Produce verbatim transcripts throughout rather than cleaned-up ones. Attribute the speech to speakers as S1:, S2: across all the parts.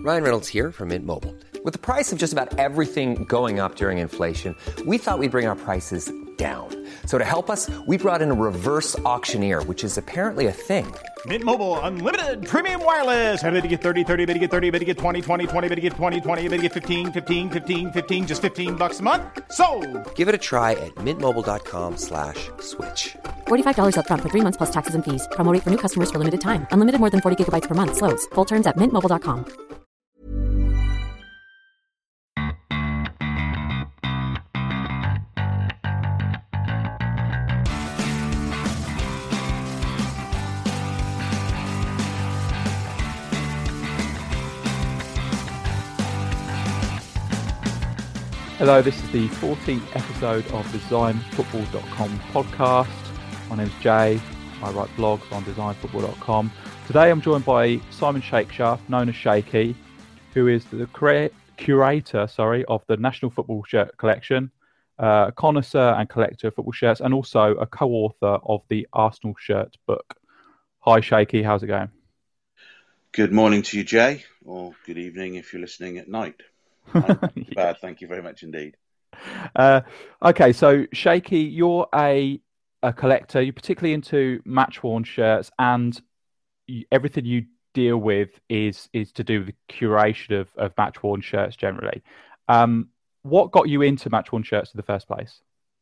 S1: Ryan Reynolds here from Mint Mobile. With the price of just about everything going up during inflation, we thought we'd bring our prices down. So to help us, we brought in a reverse auctioneer, which is apparently a thing.
S2: Mint Mobile Unlimited Premium Wireless. How to get thirty, thirty, how to get thirty, how to get twenty, twenty, twenty, how to get twenty, twenty, how to get fifteen, fifteen, fifteen, fifteen, just fifteen bucks a month? Sold!
S1: Give it a try at mintmobile.com slash switch.
S3: forty-five dollars up front for three months plus taxes and fees. Promo rate for new customers for limited time. Unlimited more than forty gigabytes per month. Slows full terms at mint mobile dot com.
S4: Hello, this is the fourteenth episode of the design football dot com podcast. My name's Jay. I write blogs on design football dot com. Today I'm joined by Simon Shakeshaft, known as Shaky, who is the cura- curator sorry, of the National Football Shirt Collection, uh, a connoisseur and collector of football shirts, and also a co-author of the Arsenal Shirt book. Hi Shaky, how's it going?
S5: Good morning to you, Jay, or good evening if you're listening at night. yeah. Bad, thank you very much indeed.
S4: Uh, okay, so Shaky, you're a a collector. You're particularly into match-worn shirts, and you, everything you deal with is is to do with the curation of, of match-worn shirts generally. Um, what got you into match-worn shirts in the first place?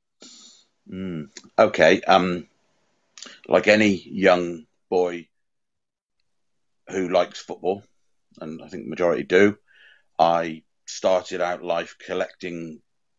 S5: Mm, okay, um, like any young boy who likes football, and I think the majority do, I started out life collecting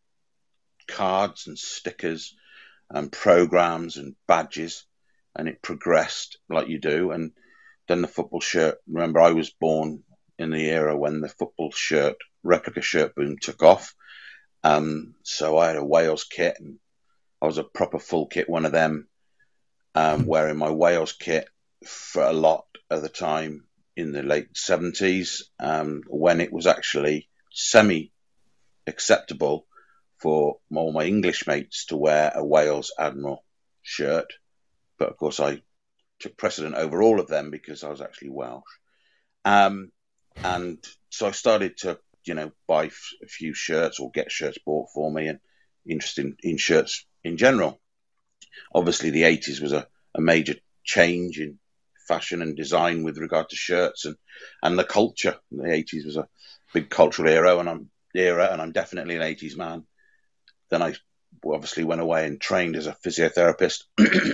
S5: cards and stickers and programs and badges, and it progressed like you do. And then the football shirt, remember I was born in the era when the football shirt, replica shirt boom took off. Um, so I had a Wales kit, and I was a proper full kit one of them, um, wearing my Wales kit for a lot of the time in the late seventies, um, when it was actually semi-acceptable for all my English mates to wear a Wales Admiral shirt. But of course I took precedent over all of them because I was actually Welsh. Um, and so I started to, you know, buy f- a few shirts or get shirts bought for me, and interested in, in shirts in general. Obviously the eighties was a, a major change in fashion and design with regard to shirts, and, and the culture. The eighties was a big cultural era, and I'm era, and I'm definitely an eighties man. Then I obviously went away and trained as a physiotherapist,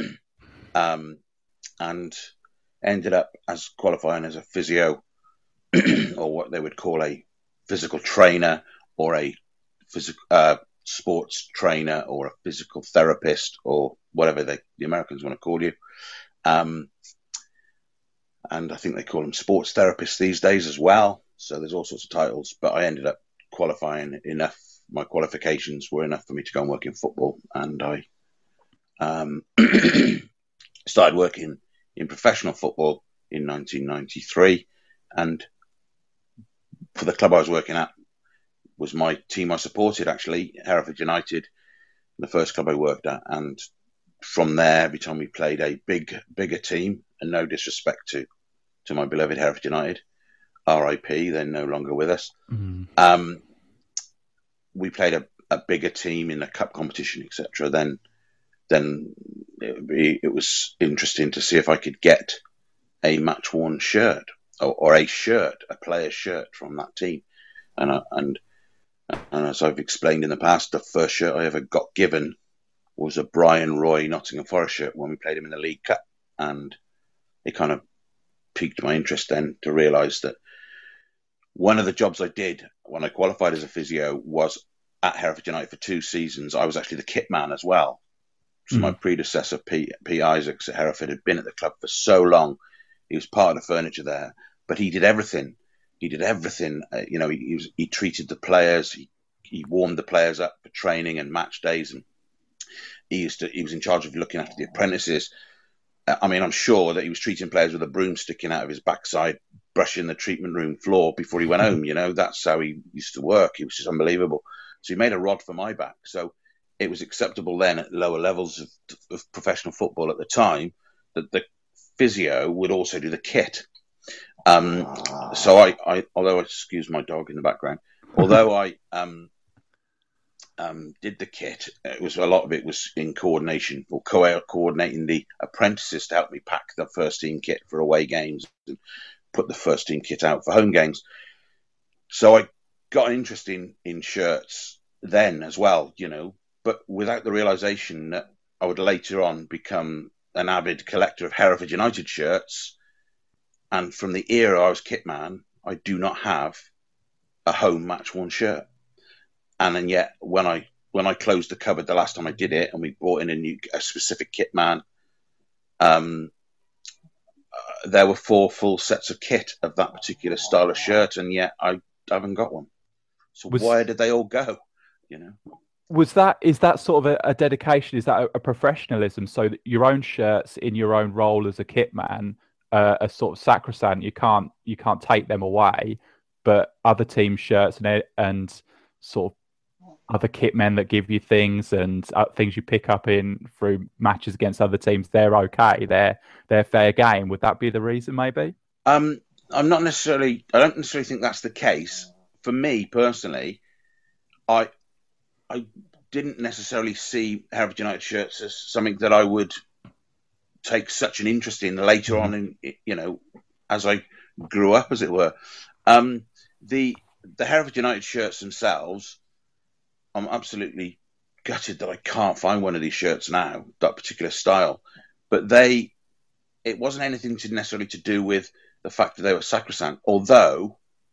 S5: um, and ended up as qualifying as a physio, or what they would call a physical trainer, or a physical uh, sports trainer, or a physical therapist, or whatever they, the Americans want to call you. Um, and I think they call them sports therapists these days as well. So there's all sorts of titles, but I ended up qualifying enough. My qualifications were enough for me to go and work in football, and I um, started working in professional football in nineteen ninety-three. And for the club I was working at was my team I supported, actually, Hereford United, the first club I worked at. And from there, every time we played a big, bigger team, and no disrespect to, to my beloved Hereford United, R I P, they're no longer with us. Mm. Um, we played a, a bigger team in a cup competition, et cetera. Then, then it, be, it was interesting to see if I could get a match-worn shirt, or, or a shirt, a player's shirt from that team. And, I, and and as I've explained in the past, the first shirt I ever got given was a Brian Roy Nottingham Forest shirt when we played him in the League Cup, and it kind of piqued my interest then to realise that one of the jobs I did when I qualified as a physio was at Hereford United for two seasons. I was actually the kit man as well. So mm. my predecessor, P, P. Isaacs at Hereford, had been at the club for so long. He was part of the furniture there, but he did everything. He did everything. Uh, you know, he, he, was, he treated the players. He, he warmed the players up for training and match days, and he used to. He was in charge of looking after the apprentices. I mean, I'm sure that he was treating players with a broom sticking out of his backside, brushing the treatment room floor before he went home. You know, that's how he used to work. He was just unbelievable. So he made a rod for my back. So it was acceptable then at lower levels of, of professional football at the time that the physio would also do the kit. Um, so I, I, although I excuse my dog in the background, although I um, um, did the kit, it was a lot of it was in coordination or co- coordinating the apprentices to help me pack the first team kit for away games and put the first team kit out for home games. So I got an interest in, in shirts then as well, you know, but without the realization that I would later on become an avid collector of Hereford United shirts. And from the era I was kit man, I do not have a home match worn shirt. And then yet when I when I closed the cupboard the last time I did it, and we brought in a new a specific kit man, um, uh, there were four full sets of kit of that particular style of shirt, and yet I haven't got one. So was, where did they all go? You know,
S4: was that is that sort of a, a dedication? Is that a, a professionalism? So that your own shirts in your own role as a kit man uh, are sort of sacrosanct. You can't you can't take them away, but other team shirts and and sort of other kit men that give you things and uh, things you pick up in through matches against other teams, they're okay. They're they're fair game. Would that be the reason? Maybe.
S5: Um, I'm not necessarily. I don't necessarily think that's the case. For me personally, I I didn't necessarily see Hereford United shirts as something that I would take such an interest in later mm-hmm. on in, you know, as I grew up, as it were. Um, the the Hereford United shirts themselves, I'm absolutely gutted that I can't find one of these shirts now, that particular style. But they, it wasn't anything to necessarily to do with the fact that they were sacrosanct. Although,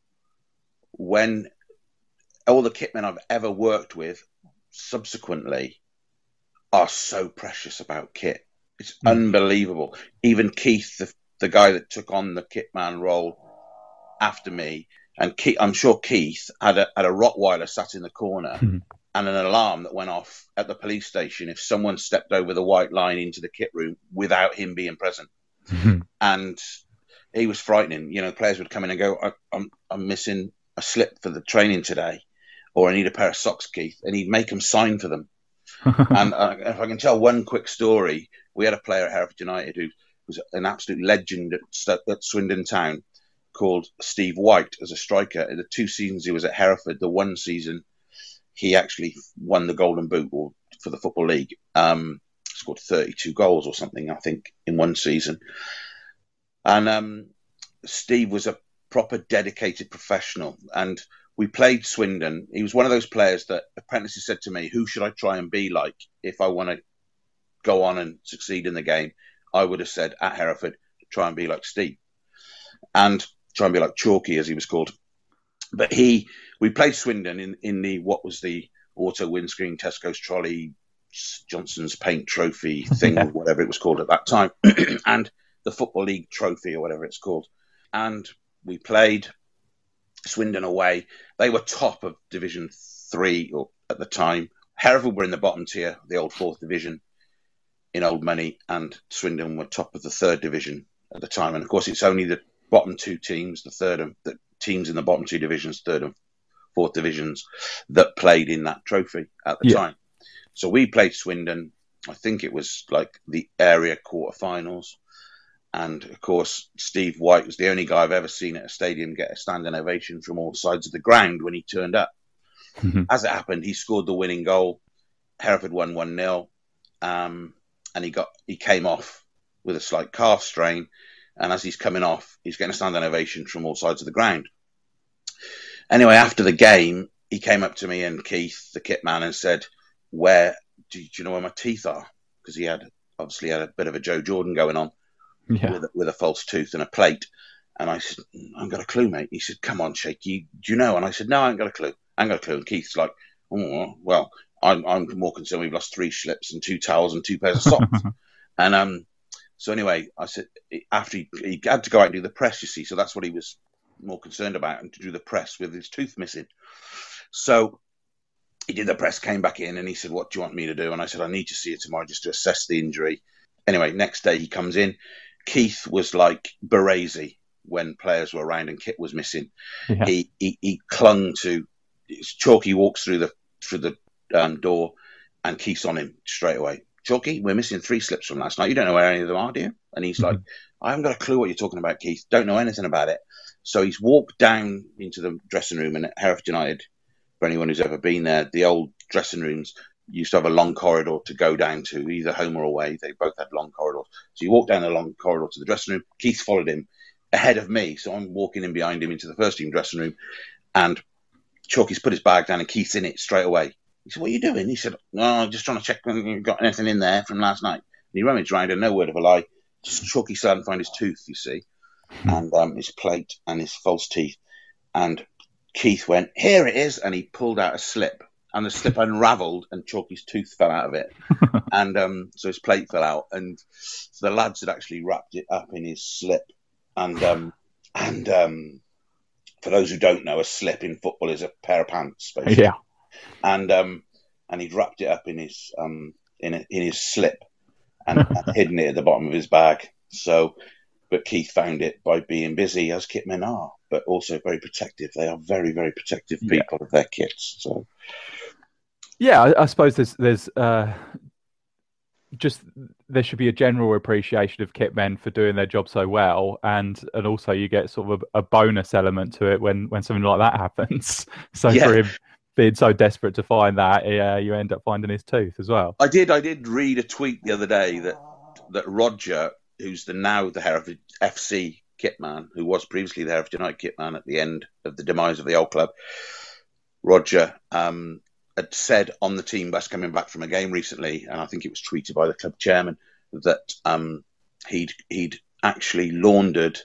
S5: when all the kitmen I've ever worked with subsequently are so precious about kit. It's mm. unbelievable. Even Keith, the, the guy that took on the kitman role after me, and Keith, I'm sure Keith had a, had a Rottweiler sat in the corner mm. and an alarm that went off at the police station if someone stepped over the white line into the kit room without him being present. Mm-hmm. And he was frightening. You know, players would come in and go, I, I'm, I'm missing a slip for the training today, or I need a pair of socks, Keith, and he'd make them sign for them. And uh, if I can tell one quick story, we had a player at Hereford United who was an absolute legend at, at Swindon Town called Steve White as a striker. In the two seasons he was at Hereford, the one season he actually won the Golden Boot or, for the Football League. Um, scored thirty-two goals or something, I think, in one season. And um, Steve was a proper dedicated professional, and we played Swindon. He was one of those players that apprentices said to me, who should I try and be like if I want to go on and succeed in the game? I would have said at Hereford, try and be like Steve, and try and be like Chalky, as he was called. But he, we played Swindon in, in the, what was the auto windscreen, Tesco's trolley, Johnson's paint trophy thing, yeah. or whatever it was called at that time, and the Football League trophy or whatever it's called. And we played Swindon away. They were top of Division Three or, at the time. Hereford were in the bottom tier, the old fourth division in old money, and Swindon were top of the third division at the time. And of course, it's only the bottom two teams, the third and the teams in the bottom two divisions, third and fourth divisions, that played in that trophy at the yeah. time. So we played Swindon. I think it was like the area quarterfinals. And, of course, Steve White was the only guy I've ever seen at a stadium get a standing ovation from all sides of the ground when he turned up. Mm-hmm. As it happened, he scored the winning goal. Hereford won one nil. Um, and he got he came off with a slight calf strain. And as he's coming off, he's getting a standing ovation from all sides of the ground. Anyway, after the game, he came up to me and Keith, the kit man, and said, "Where do you, do you know where my teeth are?" Because he had obviously had a bit of a Joe Jordan going on. Yeah. With, with a false tooth and a plate. And I said, I ain't got a clue, mate. He said, come on, Shaky, do you know? And I said, no, I ain't got a clue. I ain't got a clue. And Keith's like, oh, well, I'm, I'm more concerned we've lost three slips and two towels and two pairs of socks. and um, so anyway, I said, after he, he had to go out and do the press, you see, so that's what he was more concerned about, and to do the press with his tooth missing. So he did the press, came back in, and he said, what do you want me to do? And I said, I need to see you tomorrow just to assess the injury. Anyway, next day he comes in. Keith was like Baresi when players were around and kit was missing. Yeah. He, he he clung to Chalky walks through the through the um, door, and Keith's on him straight away. Chalky, we're missing three slips from last night. You don't know where any of them are, do you? And he's mm-hmm. like, I haven't got a clue what you're talking about, Keith. Don't know anything about it. So he's walked down into the dressing room, and at Hereford United, for anyone who's ever been there, the old dressing rooms used to have a long corridor to go down to, either home or away. They both had long corridors. So he walked down the long corridor to the dressing room. Keith followed him ahead of me. So I'm walking in behind him into the first team dressing room, and Chalky's put his bag down and Keith's in it straight away. He said, what are you doing? He said, no, I'm just trying to check whether you've got anything in there from last night. And he rummaged around, and no word of a lie, Chalky still hadn't found his tooth, you see, and um, his plate and his false teeth. And Keith went, here it is, and he pulled out a slip, and the slip unravelled, and Chalky's tooth fell out of it. and um, so his plate fell out, and so the lads had actually wrapped it up in his slip. And um, and um, for those who don't know, a slip in football is a pair of pants, basically.
S4: Yeah.
S5: And um, and he'd wrapped it up in his um in a, in his slip and, and hidden it at the bottom of his bag. So, but Keith found it by being busy, as kit men are, but also very protective. They are very very protective people yeah. of their kits. So,
S4: yeah, I, I suppose there's there's uh, just there should be a general appreciation of kit men for doing their job so well, and and also you get sort of a, a bonus element to it when when something like that happens. So yeah. for him being so desperate to find that, uh, you end up finding his tooth as well.
S5: I did. I did read a tweet the other day that that Roger, who's the now the Hereford F C kit man, who was previously the Hereford United kit man at the end of the demise of the old club, Roger um, had said on the team bus coming back from a game recently, and I think it was tweeted by the club chairman, that um, he'd he'd actually laundered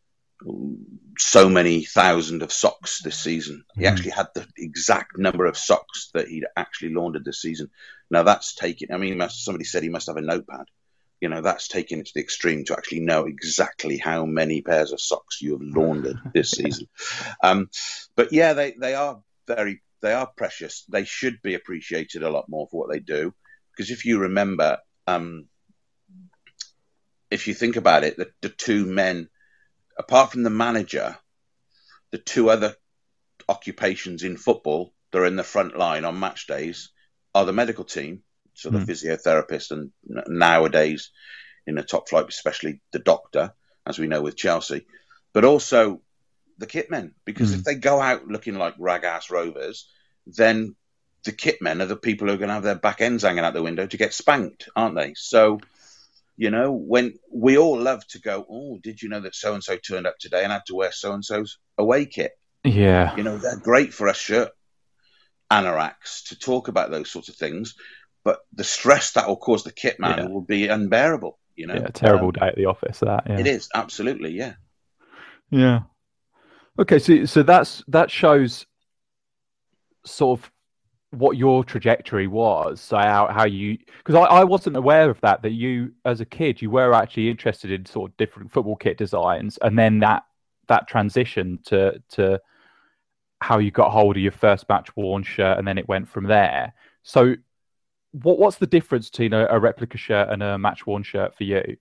S5: so many thousand of socks this season. He mm. actually had the exact number of socks that he'd actually laundered this season. Now that's taken, I mean, somebody said he must have a notepad. You know, that's taken it to the extreme to actually know exactly how many pairs of socks you have laundered this season. Um, but yeah, they, they are very, they are precious. They should be appreciated a lot more for what they do. Because if you remember, um, if you think about it, the, the two men, apart from the manager, the two other occupations in football that are in the front line on match days are the medical team, so the mm. physiotherapist, and nowadays in the top flight, especially the doctor, as we know with Chelsea, but also the kit men. Because mm. if they go out looking like rag-ass rovers, then the kit men are the people who are going to have their back ends hanging out the window to get spanked, aren't they? So, you know, when we all love to go, oh, did you know that so-and-so turned up today and had to wear so-and-so's away kit?
S4: Yeah.
S5: You know, they're great for us shirt anoraks to talk about those sorts of things, but the stress that will cause the kit man yeah. will be unbearable, you know.
S4: Yeah, a terrible
S5: um,
S4: day at the office, that. Yeah.
S5: It is, absolutely, yeah.
S4: Yeah. Okay, so so that's that shows sort of what your trajectory was, so how, how you, because I, I wasn't aware of that, that you, as a kid, you were actually interested in sort of different football kit designs, and then that that transition to to how you got hold of your first match worn shirt, and then it went from there. So what what's the difference between a, a replica shirt and a match worn shirt for you?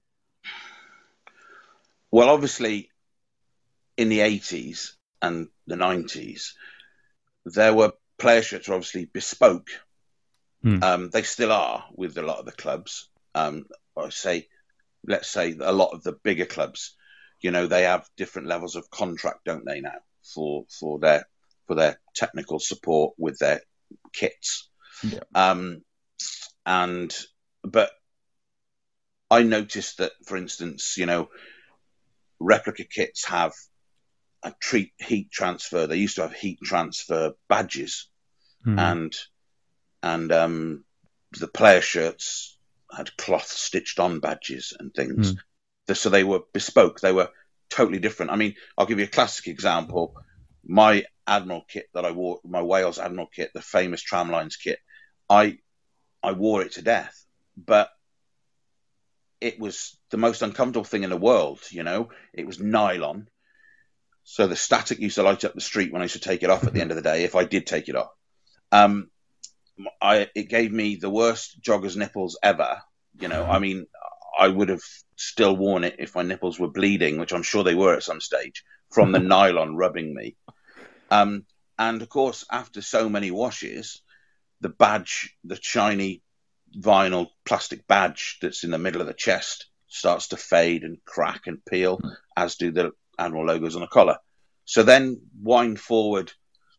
S5: Well, obviously, in the eighties and the nineties, there were player shirts are obviously bespoke. Hmm. Um, they still are with a lot of the clubs. Um, I say, let's say a lot of the bigger clubs, you know, they have different levels of contract, don't they now, for for their for their technical support with their kits. Yeah. Um, and but I noticed that, for instance, you know, replica kits have a treat heat transfer. They used to have heat transfer badges, mm. and and um, the player shirts had cloth stitched on badges and things. Mm. So they were bespoke. They were totally different. I mean, I'll give you a classic example. My Admiral kit that I wore, my Wales Admiral kit, the famous Tramlines kit, I I wore it to death, but it was the most uncomfortable thing in the world. You know, it was nylon. So the static used to light up the street when I used to take it off at the end of the day, if I did take it off. Um, I, it gave me the worst jogger's nipples ever. You know, I mean, I would have still worn it if my nipples were bleeding, which I'm sure they were at some stage, from the nylon rubbing me. Um, and of course, after so many washes, the badge, the shiny vinyl plastic badge that's in the middle of the chest starts to fade and crack and peel, mm. as do the Admiral logos on the collar. So then wind forward,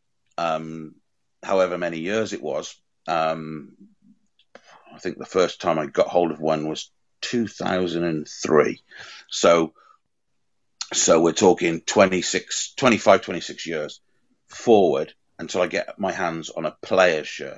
S5: um, however many years it was, um, I think the first time I got hold of one was two thousand three. So, so we're talking twenty-six, twenty-five, twenty-six years forward until I get my hands on a player's shirt.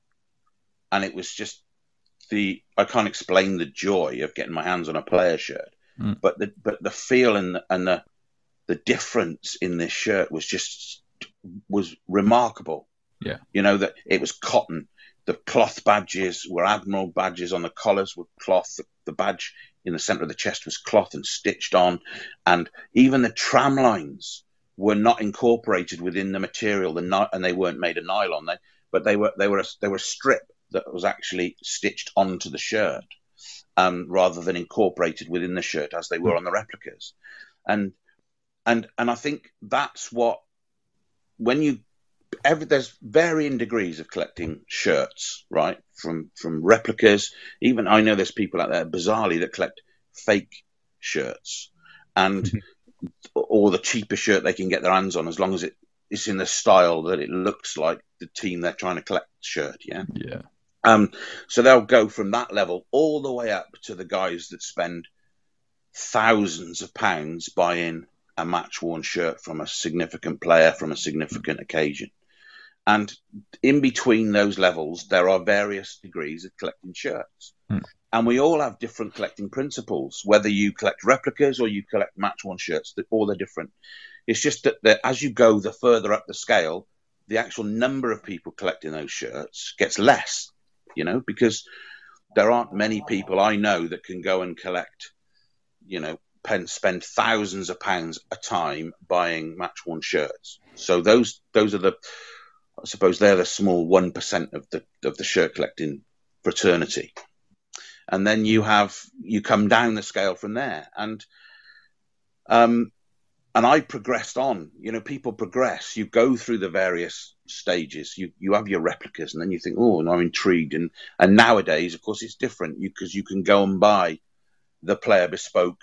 S5: And it was just the, I can't explain the joy of getting my hands on a player's shirt, mm. but the, but the feel and the, and the, the difference in this shirt was just, was remarkable.
S4: Yeah.
S5: You know, that it was cotton. The cloth badges were Admiral badges on the collars were cloth. The, the badge in the center of the chest was cloth and stitched on. And even the tram lines were not incorporated within the material, the and they weren't made of nylon, they, but they were, they were, a, they were a strip that was actually stitched onto the shirt, um, rather than incorporated within the shirt as they were on the replicas. And, and, and I think that's what, when you, every, there's varying degrees of collecting shirts, right? From, from replicas, even I know there's people out there bizarrely that collect fake shirts and, mm-hmm. or the cheapest shirt they can get their hands on, as long as it is in the style that it looks like the team they're trying to collect shirt. Yeah.
S4: Yeah.
S5: Um, so they'll go from that level all the way up to the guys that spend thousands of pounds buying a match-worn shirt from a significant player from a significant occasion. And in between those levels, there are various degrees of collecting shirts. Hmm. And we all have different collecting principles, whether you collect replicas or you collect match-worn shirts, all they're different. It's just that the, as you go the further up the scale, the actual number of people collecting those shirts gets less. You know, because there aren't many people I know that can go and collect, you know, pen, spend thousands of pounds a time buying match-worn shirts. So those those are the, I suppose they're the small one percent of the of the shirt collecting fraternity. And then you have you come down the scale from there, and um, and I progressed on. You know, people progress. You go through the various stages. You you have your replicas, and then you think, oh, and I'm intrigued. And and nowadays, of course, it's different. You because you can go and buy the player bespoke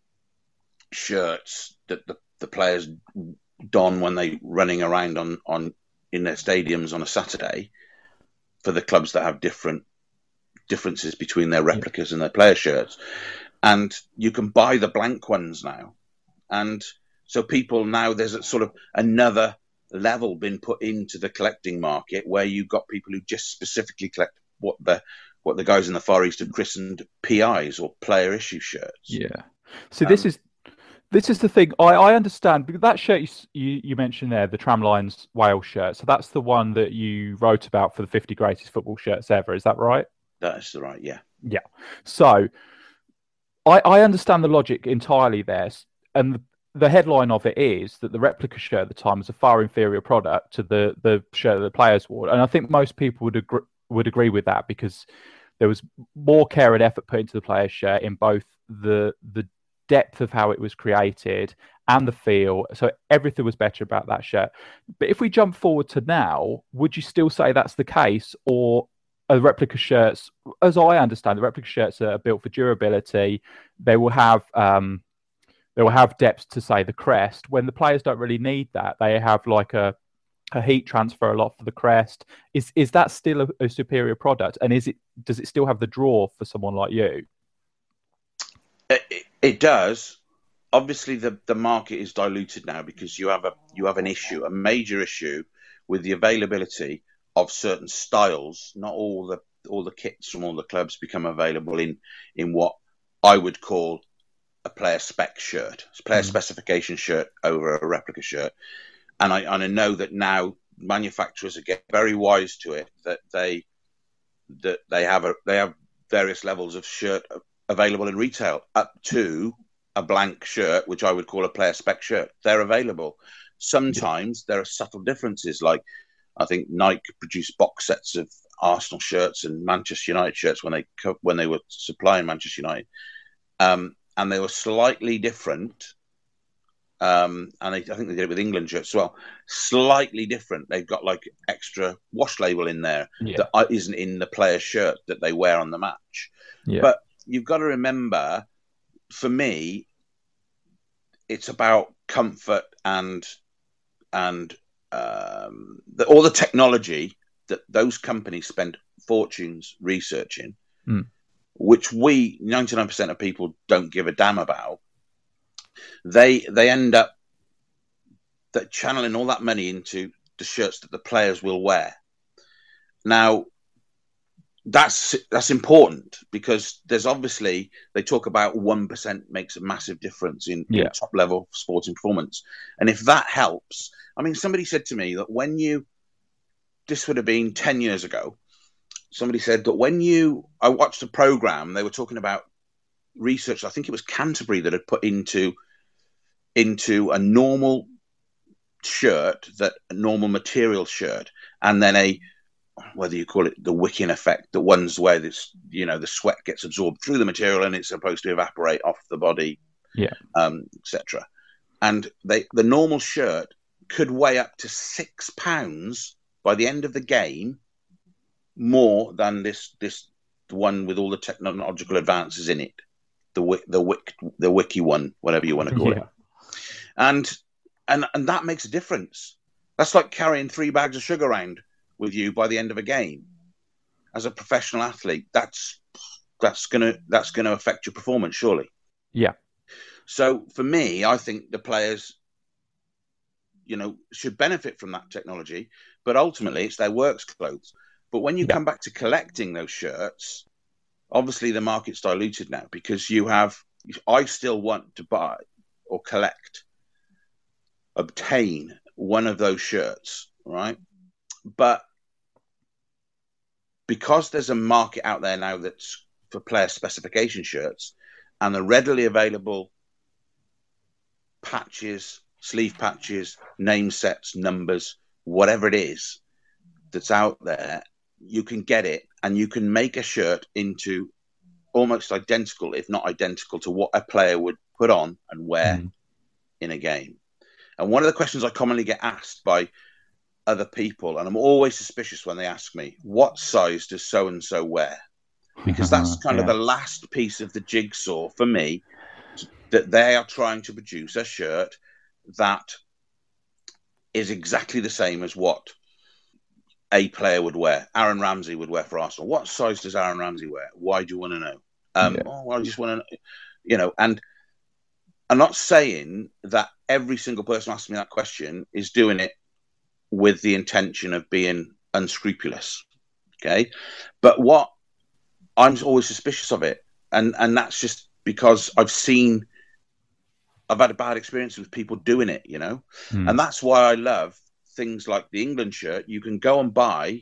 S5: shirts that the, the players don when they running around on on in their stadiums on a Saturday for the clubs that have different differences between their replicas and their player shirts. And you can buy the blank ones now, and so people now, there's a sort of another level been put into the collecting market where you've got people who just specifically collect what the what the guys in the Far East have christened P Is or player issue shirts.
S4: Yeah. So this um, is this is the thing. I, I understand because that shirt you, you you mentioned there, the Tramlines Wales shirt. So that's the one that you wrote about for the fifty greatest football shirts ever. Is that right?
S5: That's right. Yeah.
S4: Yeah. So I I understand the logic entirely there, and the, the headline of it is that the replica shirt at the time was a far inferior product to the, the shirt that the players wore. And I think most people would agree, would agree with that because there was more care and effort put into the player's shirt in both the the depth of how it was created and the feel. So everything was better about that shirt. But if we jump forward to now, would you still say that's the case? Or are replica shirts, as I understand, the replica shirts are built for durability. They will have... Um, They will have depth to, say, the crest. When the players don't really need that, they have like a, a heat transfer a lot for the crest. Is is that still a, a superior product? And is it does it still have the draw for someone like you?
S5: It, it does. Obviously, the, the market is diluted now because you have a you have an issue, a major issue, with the availability of certain styles. Not all the all the kits from all the clubs become available in in what I would call a player spec shirt, a player mm. specification shirt over a replica shirt. And I, and I know that now manufacturers are getting very wise to it, that they that they have a, they have various levels of shirt available in retail, up to a blank shirt, which I would call a player spec shirt. They're available. Sometimes there are subtle differences, like I think Nike produced box sets of Arsenal shirts and Manchester United shirts when they when they were supplying Manchester United. Um, And they were slightly different Um, and I, I think they did it with England shirts as well. Slightly different. They've got like extra wash label in there
S4: Yeah.
S5: that isn't in the player's shirt that they wear on the match.
S4: Yeah.
S5: But you've got to remember, for me, it's about comfort and and um, the, all the technology that those companies spend fortunes researching,
S4: mm.
S5: which we ninety-nine percent of people don't give a damn about. They they end up that channeling all that money into the shirts that the players will wear. Now, that's that's important because there's obviously they talk about one percent makes a massive difference in,
S4: yeah.
S5: in top level sporting performance, and if that helps, I mean, somebody said to me that when you this would have been ten years ago. Somebody said that when you I watched a program, they were talking about research. I think it was Canterbury that had put into. into a normal shirt, that a normal material shirt, and then a, whether you call it the wicking effect, the ones where this, you know, the sweat gets absorbed through the material and it's supposed to evaporate off the body,
S4: yeah,
S5: um, et cetera. And they, the normal shirt could weigh up to six pounds by the end of the game, more than this this one with all the technological advances in it, the the wick the wiki one, whatever you want to call
S4: yeah.
S5: it. And and and that makes a difference. That's like carrying three bags of sugar around with you by the end of a game. As a professional athlete, that's that's gonna that's gonna affect your performance, surely.
S4: Yeah.
S5: So for me, I think the players, you know, should benefit from that technology, but ultimately it's their works clothes. But when you
S4: yeah.
S5: come back to collecting those shirts, obviously the market's diluted now because you have. I still want to buy or collect. Obtain one of those shirts, right? But because there's a market out there now that's for player specification shirts, and the readily available patches, sleeve patches, name sets, numbers, whatever it is that's out there, you can get it and you can make a shirt into almost identical, if not identical, to what a player would put on and wear mm. in a game. And one of the questions I commonly get asked by other people, and I'm always suspicious when they ask me, what size does so-and-so wear? Because that's kind yeah. of the last piece of the jigsaw for me, that they are trying to produce a shirt that is exactly the same as what a player would wear. Aaron Ramsey would wear for Arsenal. What size does Aaron Ramsey wear? Why do you want to know? Um, yeah. Oh, well, I just want to, you know, and I'm not saying that every single person asking me that question is doing it with the intention of being unscrupulous, okay? But what I'm always suspicious of it, and and that's just because I've seen, I've had a bad experience with people doing it, you know, mm. and that's why I love things like the England shirt. You can go and buy,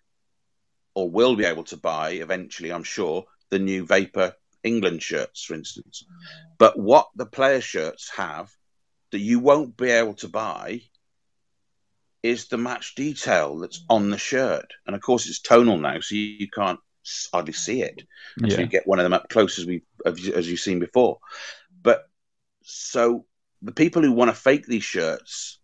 S5: or will be able to buy eventually, I'm sure, the new Vapor England shirts, for instance. But what the player shirts have that you won't be able to buy is the match detail that's on the shirt. And of course it's tonal now, so you, you can't hardly see it until yeah. you get one of them up close, as we as you've seen before. But so the people who want to fake these shirts,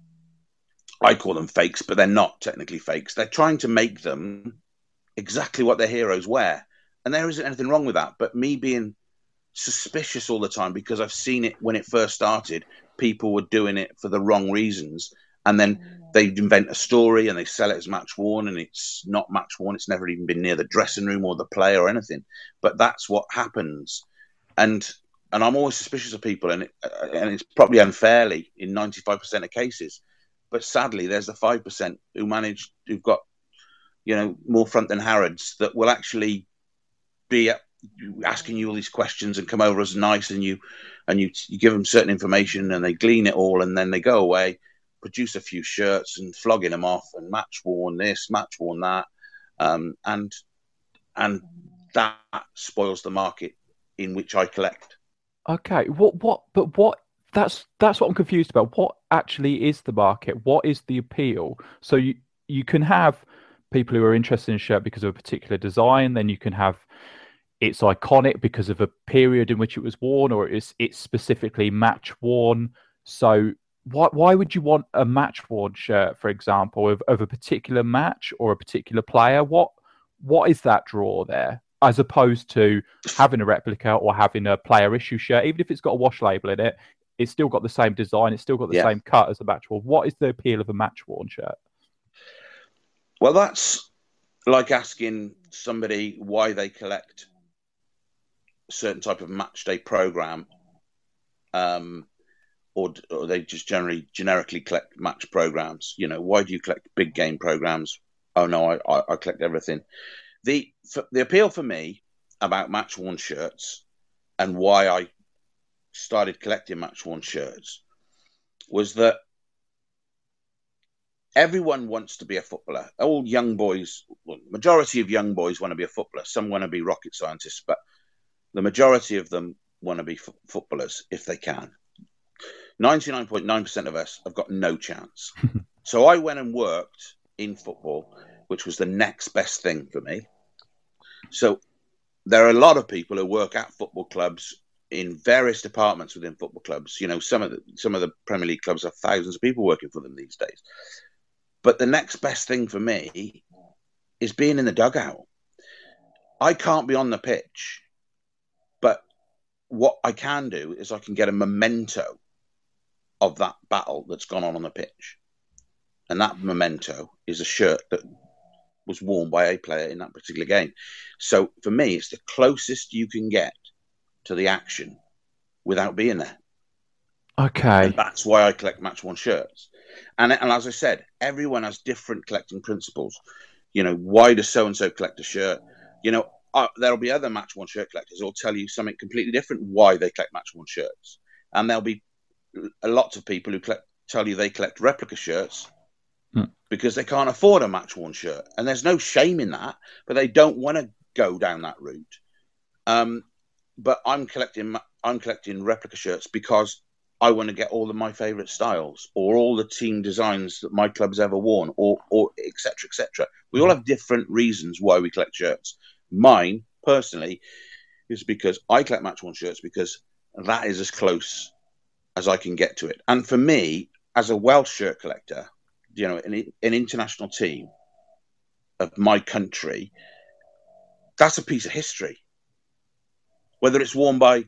S5: I call them fakes, but they're not technically fakes. They're trying to make them exactly what their heroes wear. And there isn't anything wrong with that. But me being suspicious all the time because I've seen it when it first started, people were doing it for the wrong reasons. And then they invent a story and they sell it as match worn, and it's not match worn. It's never even been near the dressing room or the play or anything. But that's what happens. And and I'm always suspicious of people, and it, and it's probably unfairly in ninety-five percent of cases. But sadly, there's the five percent who manage, who've got, you know, more front than Harrods, that will actually be asking you all these questions and come over as nice, and you and you, you give them certain information and they glean it all, and then they go away, produce a few shirts and flogging them off, and match worn this, match worn that, um, and and that spoils the market in which I collect.
S4: Okay, what what but what that's that's what I'm confused about. What actually is the market? What is the appeal? So you you can have people who are interested in a shirt because of a particular design, then you can have it's iconic because of a period in which it was worn, or it's it's specifically match worn So why why would you want a match worn shirt, for example, of, of a particular match or a particular player? What what is that draw there, as opposed to having a replica or having a player issue shirt? Even if it's got a wash label in it, it's still got the same design, it's still got the
S5: Yeah.
S4: same cut as a match worn. What is the appeal of a match worn shirt?
S5: Well, that's like asking somebody why they collect a certain type of match day program, um, or, or they just generally generically collect match programs. You know, why do you collect big game programs? Oh no, I, I, I collect everything. The for, the appeal for me about match worn shirts and why I started collecting match worn shirts was that everyone wants to be a footballer. All young boys, well, majority of young boys want to be a footballer. Some want to be rocket scientists, but the majority of them want to be f- footballers if they can. ninety-nine point nine percent of us have got no chance. So I went and worked in football, which was the next best thing for me. So there are a lot of people who work at football clubs in various departments within football clubs. You know, some of the, some of the Premier League clubs have thousands of people working for them these days. But the next best thing for me is being in the dugout. I can't be on the pitch, but what I can do is I can get a memento of that battle that's gone on on the pitch. And that memento is a shirt that was worn by a player in that particular game. So for me, it's the closest you can get to the action without being there.
S4: Okay.
S5: And that's why I collect match-worn shirts. And, and as I said, everyone has different collecting principles. You know, why does so-and-so collect a shirt? You know, uh, there'll be other match-worn shirt collectors who will tell you something completely different why they collect match-worn shirts. And there'll be a lot of people who collect, tell you they collect replica shirts hmm. because they can't afford a match-worn shirt. And there's no shame in that, but they don't want to go down that route. Um, but I'm collecting, I'm collecting replica shirts because I want to get all of my favourite styles or all the team designs that my club's ever worn, or, or et cetera, et cetera. We all have different reasons why we collect shirts. Mine, personally, is because I collect match-worn shirts because that is as close as I can get to it. And for me, as a Welsh shirt collector, you know, an, an international team of my country, that's a piece of history. Whether it's worn by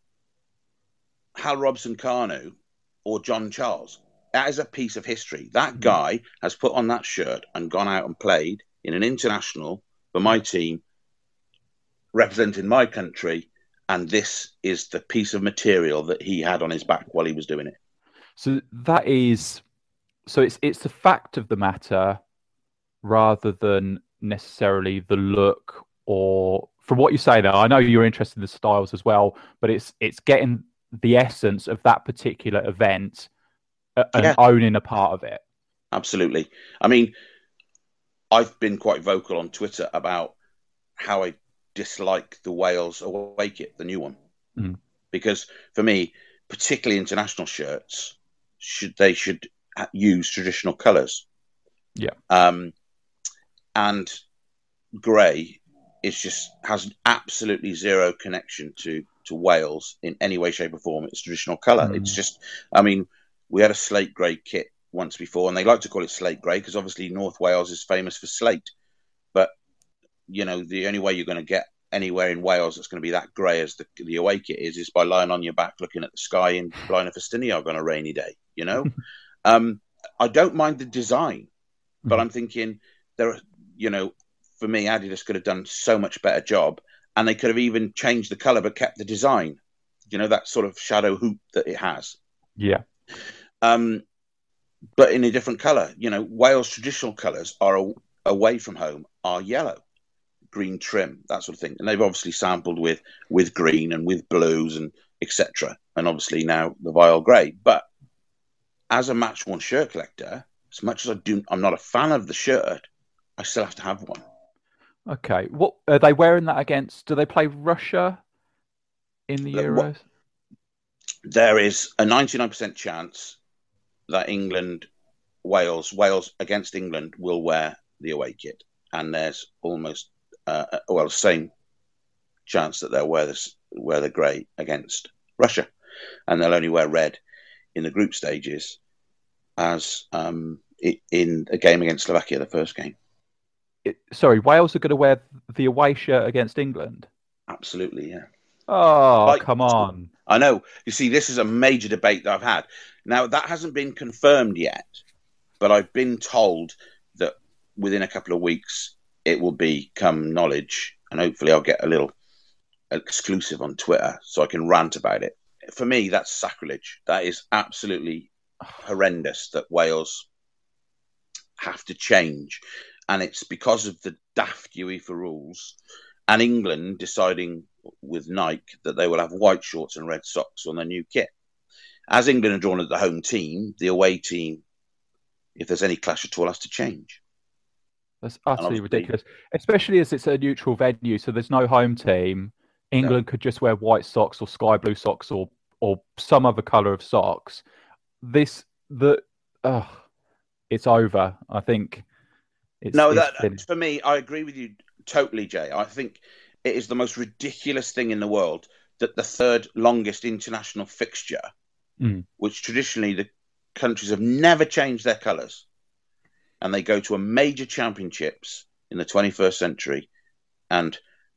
S5: Hal Robson-Kanu or John Charles, that is a piece of history. That guy has put on that shirt and gone out and played in an international for my team, representing my country, and this is the piece of material that he had on his back while he was doing it.
S4: So that is, so it's it's the fact of the matter rather than necessarily the look, or from what you say there, I know you're interested in the styles as well, but it's it's getting the essence of that particular event and yeah. owning a part of it.
S5: Absolutely. I mean, I've been quite vocal on Twitter about how I dislike the Wales away kit, the new one, mm. because for me, particularly international shirts, should they should use traditional colours.
S4: Yeah.
S5: Um, and grey is just has absolutely zero connection to to Wales in any way, shape or form. It's traditional colour. Mm. It's just, I mean, we had a slate grey kit once before, and they like to call it slate grey because obviously North Wales is famous for slate. But, you know, the only way you're going to get anywhere in Wales that's going to be that grey as the, the away kit is, is by lying on your back looking at the sky in Blaenau Ffestiniog on a rainy day, you know? um, I don't mind the design, but mm. I'm thinking there are, you know, for me, Adidas could have done so much better job. And they could have even changed the colour but kept the design. You know, that sort of shadow hoop that it has.
S4: Yeah.
S5: Um, but in a different colour. You know, Wales' traditional colours are a, away from home are yellow, green trim, that sort of thing. And they've obviously sampled with with green and with blues and et cetera. And obviously now the vile grey. But as a match-worn shirt collector, as much as I do, I'm not a fan of the shirt, I still have to have one.
S4: Okay, what are they wearing that against? Do they play Russia in the Euros?
S5: There is a ninety-nine percent chance that England, Wales, Wales against England will wear the away kit, and there's almost uh, well the same chance that they'll wear this wear the grey against Russia, and they'll only wear red in the group stages as um, in a game against Slovakia, the first game.
S4: It, sorry, Wales are going to wear the away shirt against England?
S5: Absolutely, yeah.
S4: Oh,
S5: like,
S4: come on.
S5: I know. You see, this is a major debate that I've had. Now, that hasn't been confirmed yet, but I've been told that within a couple of weeks it will become knowledge, and hopefully I'll get a little exclusive on Twitter so I can rant about it. For me, that's sacrilege. That is absolutely horrendous that Wales have to change. And it's because of the daft UEFA rules and England deciding with Nike that they will have white shorts and red socks on their new kit. As England are drawn as the home team, the away team, if there's any clash at all, has to change.
S4: That's utterly ridiculous, especially as it's a neutral venue, so there's no home team. England no. could just wear white socks or sky blue socks or or some other colour of socks. This, the, uh, it's over. I think it's...
S5: No,
S4: it's
S5: that
S4: been...
S5: for me, I agree with you totally, Jay. I think it is the most ridiculous thing in the world that the third longest international fixture, mm. which traditionally the countries have never changed their colours, and they go to a major championships in the twenty-first century, and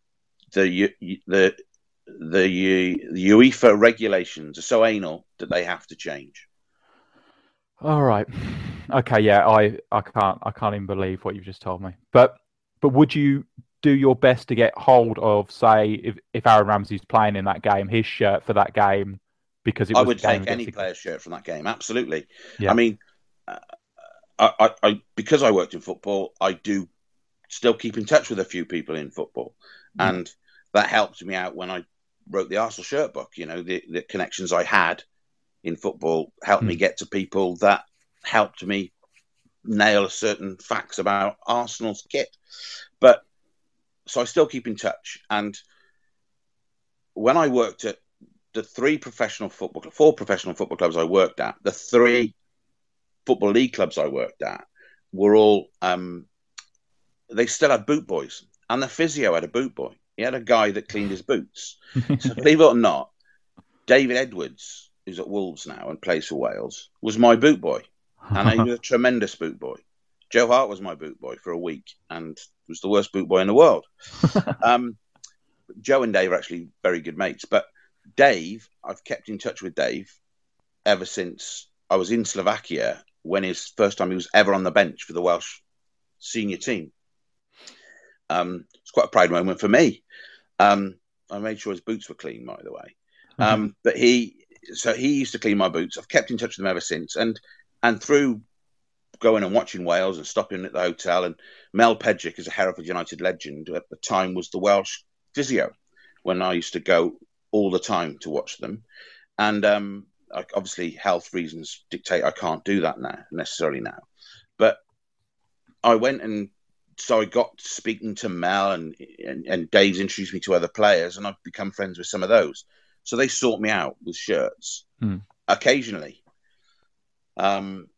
S5: the the the, the UEFA regulations are so anal that they have to change.
S4: All right, okay, yeah, I, I can't I can't even believe what you've just told me. But but would you do your best to get hold of, say, if, if Aaron Ramsey's playing in that game, his shirt for that game? Because it was
S5: I would take any player's shirt from that game. Absolutely.
S4: Yeah.
S5: I mean, uh, I, I, I because I worked in football, I do still keep in touch with a few people in football, mm. and that helped me out when I wrote the Arsenal shirt book. You know, the, the connections I had in football helped mm. me get to people that helped me nail certain facts about Arsenal's kit. But so I still keep in touch, and when I worked at the three professional football, four professional football clubs I worked at, the three football league clubs I worked at were all, um, they still had boot boys, and the physio had a boot boy. He had a guy that cleaned his boots. So believe it or not, David Edwards, who's at Wolves now and plays for Wales, was my boot boy, and he was a tremendous boot boy. Joe Hart was my boot boy for a week and was the worst boot boy in the world. um, Joe and Dave are actually very good mates, but Dave, I've kept in touch with Dave ever since I was in Slovakia when his first time he was ever on the bench for the Welsh senior team. Um, it's quite a proud moment for me. Um, I made sure his boots were clean, by the way. Mm-hmm. Um, but he, so he used to clean my boots. I've kept in touch with him ever since, and and through going and watching Wales and stopping at the hotel, and Mel Pedrick, as a Hereford United legend at the time, was the Welsh physio when I used to go all the time to watch them. And um, obviously health reasons dictate I can't do that now, necessarily now. But I went, and so I got speaking to Mel, and, and, and Dave's introduced me to other players, and I've become friends with some of those. So they sort me out with shirts hmm. occasionally. Um,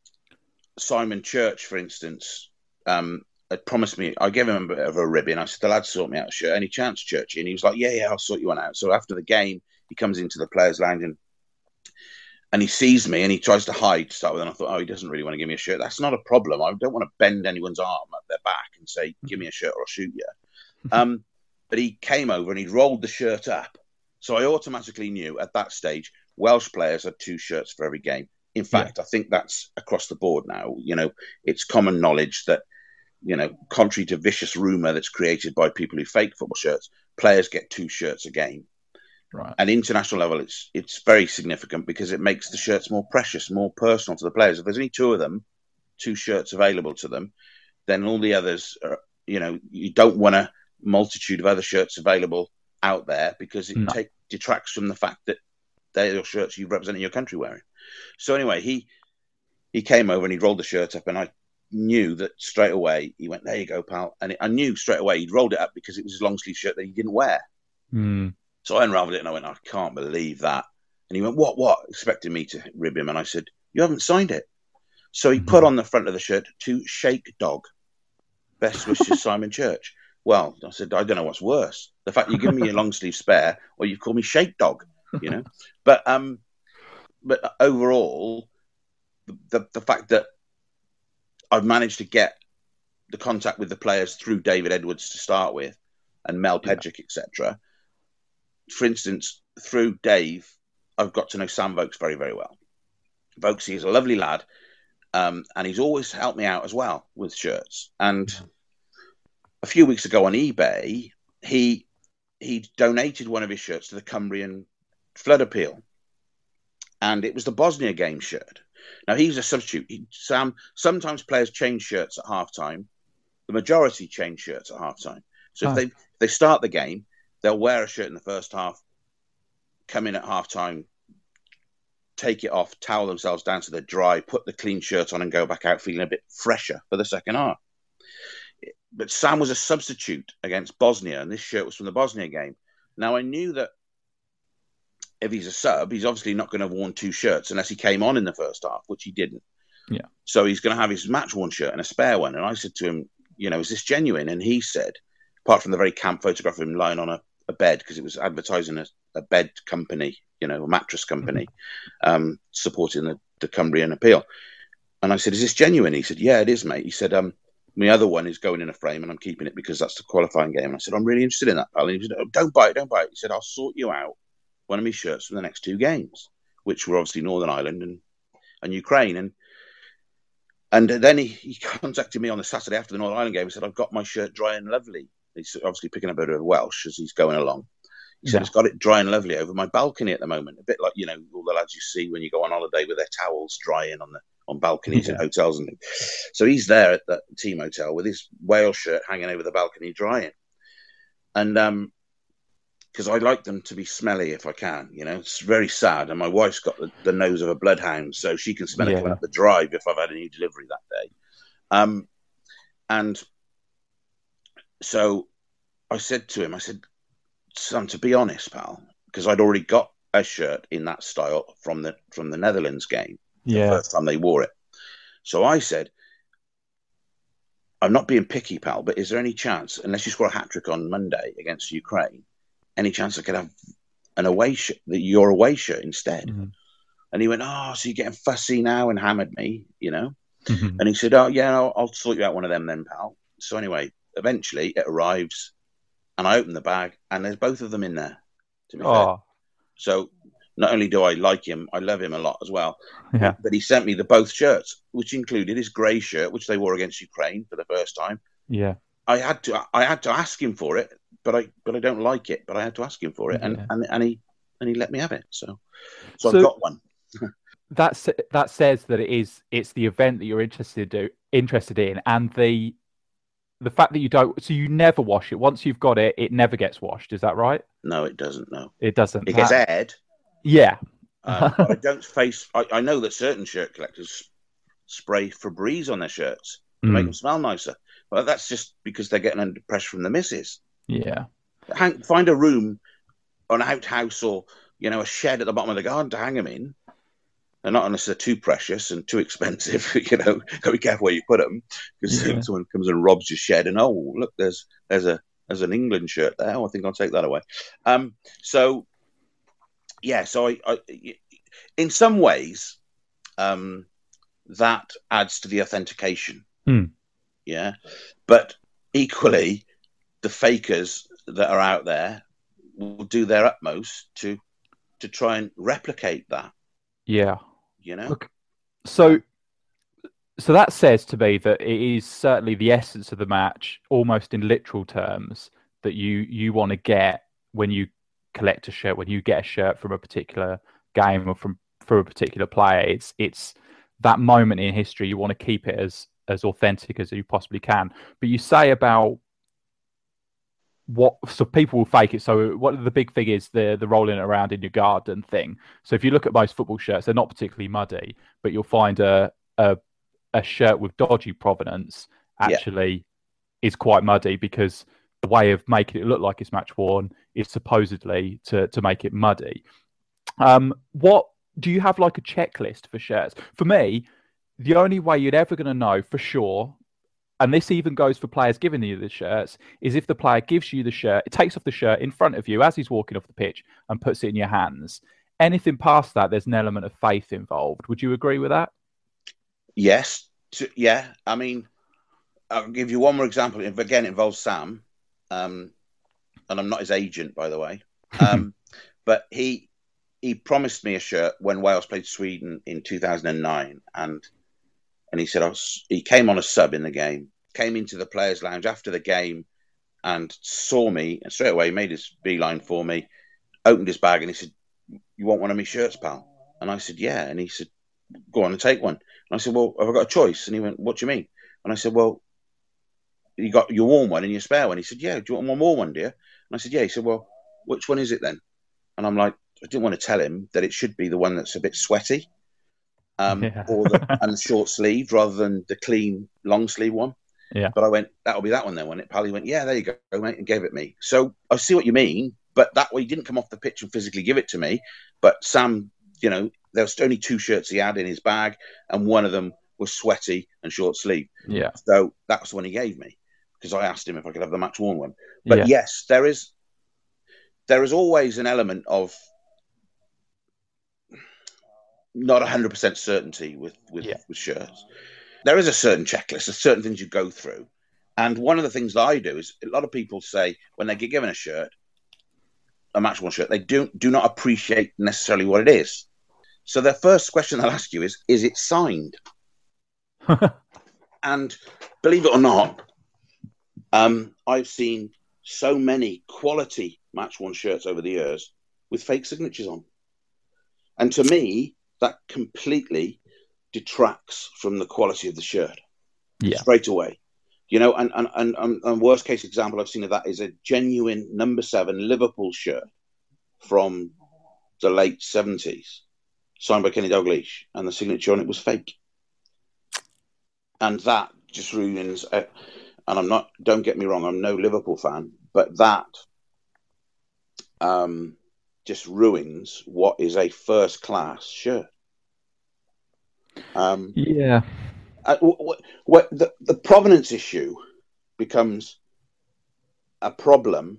S5: Simon Church, for instance, um, had promised me, I gave him a bit of a ribbon. I said, the lad, sort me out a shirt. Any chance, Churchy? And he was like, yeah, yeah, I'll sort you one out. So after the game, he comes into the players' lounge, and, and he sees me, and he tries to hide to start with. And I thought, oh, he doesn't really want to give me a shirt. That's not a problem. I don't want to bend anyone's arm at their back and say, give me a shirt or I'll shoot you. um, but he came over and he rolled the shirt up. So I automatically knew at that stage, Welsh players had two shirts for every game. In fact, yeah. I think that's across the board now. You know, it's common knowledge that, you know, contrary to vicious rumour that's created by people who fake football shirts, players get two shirts a game.
S4: Right.
S5: At international level, it's it's very significant because it makes the shirts more precious, more personal to the players. If there's only two of them, two shirts available to them, then all the others are, you know, you don't want a multitude of other shirts available out there because it
S4: no.
S5: take, detracts from the fact that they're your shirts you've represented your country wearing. So anyway, he he came over and he rolled the shirt up, and I knew that straight away. He went, there you go, pal. And it, I knew straight away he'd rolled it up because it was his long sleeve shirt that he didn't wear.
S4: Mm.
S5: So I unraveled it and I went, I can't believe that. And he went, what, what? Expecting me to rib him. And I said, you haven't signed it. So he mm-hmm. put on the front of the shirt to Shake Dog. Best wishes, Simon Church. Well, I said, I don't know what's worse. The fact you give me a long sleeve spare or you've called me Shake Dog, you know. But um, but overall, the the fact that I've managed to get the contact with the players through David Edwards to start with, and Mel Pedrick, yeah. et cetera. For instance, through Dave, I've got to know Sam Vokes very, very well. Vokes, he's a lovely lad, um, and he's always helped me out as well with shirts. And mm-hmm. a few weeks ago on eBay, he he donated one of his shirts to the Cumbrian flood appeal, and it was the Bosnia game shirt. Now, he's a substitute. He, Sam, sometimes players change shirts at halftime. The majority change shirts at halftime. So oh. if they if they start the game, they'll wear a shirt in the first half, come in at halftime, take it off, towel themselves down so they're dry, put the clean shirt on and go back out feeling a bit fresher for the second half. But Sam was a substitute against Bosnia, and this shirt was from the Bosnia game. Now, I knew that if he's a sub, he's obviously not going to have worn two shirts unless he came on in the first half, which he didn't.
S4: Yeah. So
S5: he's going to have his match-worn shirt and a spare one. And I said to him, you know, is this genuine? And he said, apart from the very camp photograph of him lying on a, a bed, because it was advertising a, a bed company, you know, a mattress company, mm-hmm. um, supporting the, the Cumbrian appeal. And I said, is this genuine? He said, yeah, it is, mate. He said, um, my other one is going in a frame and I'm keeping it because that's the qualifying game. And I said, I'm really interested in that, pal. And he said, oh, don't buy it, don't buy it. He said, I'll sort you out one of my shirts for the next two games, which were obviously Northern Ireland and, and Ukraine. And and then he, he contacted me on the Saturday after the Northern Ireland game and said, I've got my shirt dry and lovely. He's obviously picking a bit of Welsh as he's going along. He said, yeah. It's got it dry and lovely over my balcony at the moment. A bit like, you know, all the lads you see when you go on holiday with their towels drying on the on balconies yeah. in hotels and things. So he's there at that team hotel with his Wales shirt hanging over the balcony drying. And um, because I like them to be smelly if I can, you know, it's very sad. And my wife's got the, the nose of a bloodhound, so she can smell yeah. it coming up the drive if I've had a new delivery that day. Um, and so I said to him, I said, son, to be honest, pal, because I'd already got a shirt in that style from the from the Netherlands game,
S4: yeah.
S5: the first time they wore it. So I said, I'm not being picky, pal, but is there any chance, unless you score a hat-trick on Monday against Ukraine, any chance I could have an away shirt, your away shirt instead? Mm-hmm. And he went, oh, so you're getting fussy now, and hammered me, you know? Mm-hmm. And he said, oh, yeah, I'll, I'll sort you out one of them then, pal. So anyway, eventually it arrives, and I open the bag, and there's both of them in there, to be
S4: oh.
S5: fair. So not only do I like him, I love him a lot as well.
S4: Yeah.
S5: But he sent me the both shirts, which included his grey shirt, which they wore against Ukraine for the first time.
S4: Yeah.
S5: I had to I had to ask him for it, but I but I don't like it, but I had to ask him for it, and,
S4: yeah.
S5: and, and he and he let me have it. So so,
S4: so
S5: I've got one.
S4: That's that says that it is it's the event that you're interested to, interested in, and the the fact that you don't, so you never wash it. Once you've got it, it never gets washed. Is that right?
S5: No, it doesn't. No,
S4: it doesn't.
S5: It gets aired.
S4: Yeah.
S5: um, but I don't face. I, I know that certain shirt collectors spray Febreze on their shirts to mm. make them smell nicer. But that's just because they're getting under pressure from the missus.
S4: Yeah.
S5: Hang, find a room, or an outhouse, or you know, a shed at the bottom of the garden to hang them in. And not unless they're too precious and too expensive, you know, go be careful where you put them, because yeah. someone comes and robs your shed and, oh, look, there's there's a there's an England shirt there. Oh, I think I'll take that away. Um, so, yeah, so I, I in some ways, um, that adds to the authentication.
S4: Hmm.
S5: Yeah. But equally, the fakers that are out there will do their utmost to to try and replicate that.
S4: Yeah.
S5: You know,
S4: Look, so so that says to me that it is certainly the essence of the match, almost in literal terms, that you you want to get when you collect a shirt, when you get a shirt from a particular game or from from a particular player. It's it's that moment in history. You want to keep it as as authentic as you possibly can. But you say about what, so people will fake it. So what the big thing is the the rolling it around in your garden thing. So if you look at most football shirts, they're not particularly muddy, but you'll find a a, a shirt with dodgy provenance actually yeah. is quite muddy, because the way of making it look like it's match worn is supposedly to to make it muddy. Um, what do you have, like a checklist for shirts? For me, the only way you're ever going to know for sure, and this even goes for players giving you the shirts, is if the player gives you the shirt, it takes off the shirt in front of you as he's walking off the pitch and puts it in your hands. anything past that, there's an element of faith involved. Would you agree with that?
S5: Yes. Yeah. I mean, I'll give you one more example. If again, it involves Sam, um, and I'm not his agent, by the way. Um, but he he promised me a shirt when Wales played Sweden in two thousand nine, and and he said I was, he came on a sub in the game, came into the players' lounge after the game, and saw me, and straight away made his beeline for me, opened his bag, and he said, "You want one of my shirts, pal?" And I said, "Yeah." And he said, "Go on and take one." And I said, "Well, have I got a choice?" And he went, "What do you mean?" And I said, "Well, you got your warm one and your spare one." He said, "Yeah, do you want one warm one, dear?" And I said, "Yeah." He said, "Well, which one is it then?" And I'm like, I didn't want to tell him that it should be the one that's a bit sweaty, um, yeah. or the and short sleeved rather than the clean long sleeve one.
S4: Yeah.
S5: But I went, "That'll be that one then." When it, Pally went, "Yeah, there you go, mate," and gave it me. So I see what you mean, but that way he didn't come off the pitch and physically give it to me. But Sam, you know, there was only two shirts he had in his bag, and one of them was sweaty and short sleeve.
S4: Yeah.
S5: So that was the one he gave me, because I asked him if I could have the match worn one. But
S4: yeah.
S5: yes, there is there is always an element of not one hundred percent certainty with, with,
S4: yeah.
S5: with shirts. There is a certain checklist, there's certain things you go through. And one of the things that I do is a lot of people say when they get given a shirt, a match worn shirt, they do, do not appreciate necessarily what it is. So their first question they'll ask you is, is it signed? And believe it or not, um, I've seen so many quality match-worn shirts over the years with fake signatures on. And to me, that completely detracts from the quality of the shirt.
S4: Yeah.
S5: Straight away. You know, and, and, and, and, and worst case example I've seen of that is a genuine number seven Liverpool shirt from the late seventies, signed by Kenny Dalglish, and the signature on it was fake. And that just ruins, uh, and I'm not, don't get me wrong, I'm no Liverpool fan, but that um, just ruins what is a first class shirt. Um,
S4: yeah.
S5: Uh, what, what, the, the provenance issue becomes a problem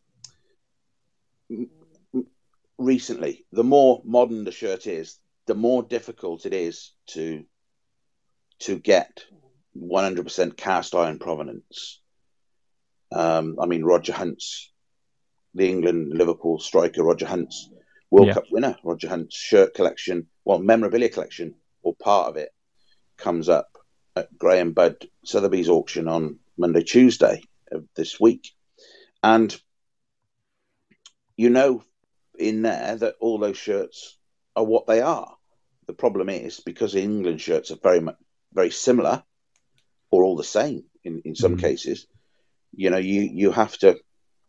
S5: recently. The more modern the shirt is, the more difficult it is to to get one hundred percent cast iron provenance. Um, I mean, Roger Hunt's, the England Liverpool striker, Roger Hunt's World yeah. Cup winner, Roger Hunt's shirt collection, well, memorabilia collection, or part of it, comes up at Graham Budd Sotheby's auction on Monday, Tuesday of this week. And you know in there that all those shirts are what they are. The problem is, because England shirts are very much, very similar, or all the same in, in some mm. cases, you know, you, you have to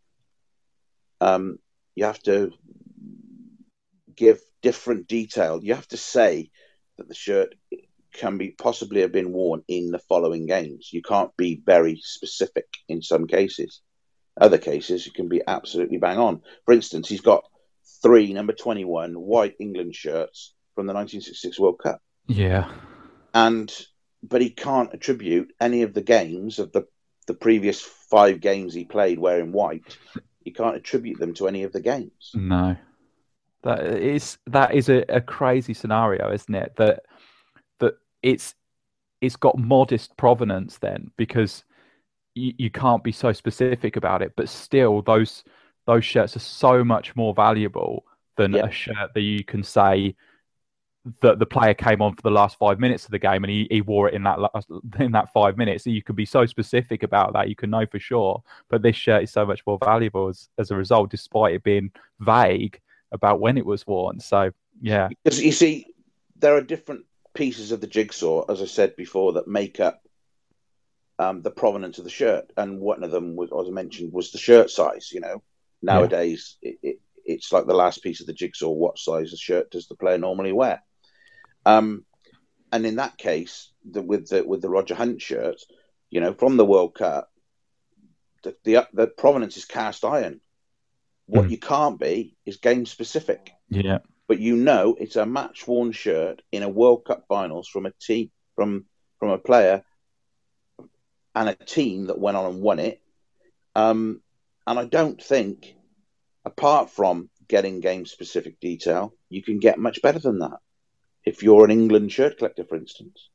S5: um, you have to give different detail. You have to say that the shirt can be possibly have been worn in the following games. You can't be very specific in some cases. Other cases, you can be absolutely bang on. For instance, he's got three number twenty-one white England shirts from the nineteen sixty-six World Cup.
S4: Yeah.
S5: And but he can't attribute any of the games of the, the previous five games he played wearing white. He can't attribute them to any of the games.
S4: No. That is that is a, a crazy scenario, isn't it? That that it's it's got modest provenance then, because you, you can't be so specific about it, but still those those shirts are so much more valuable than yeah. a shirt that you can say that the player came on for the last five minutes of the game and he, he wore it in that last, in that five minutes. So you can be so specific about that, you can know for sure. But this shirt is so much more valuable as, as a result, despite it being vague about when it was worn. So, yeah.
S5: Because you see, there are different pieces of the jigsaw, as I said before, that make up um, the provenance of the shirt. And one of them, was, as I mentioned, was the shirt size. You know, nowadays, yeah. it, it, it's like the last piece of the jigsaw. What size of shirt does the player normally wear? Um, and in that case, the, with the with the Roger Hunt shirt, you know, from the World Cup, the the, the provenance is cast iron. What mm. you can't be is game specific.
S4: Yeah.
S5: But you know, it's a match worn shirt in a World Cup finals from a team from from a player and a team that went on and won it. Um, and I don't think, apart from getting game-specific detail, you can get much better than that. If you're an England shirt collector, for instance.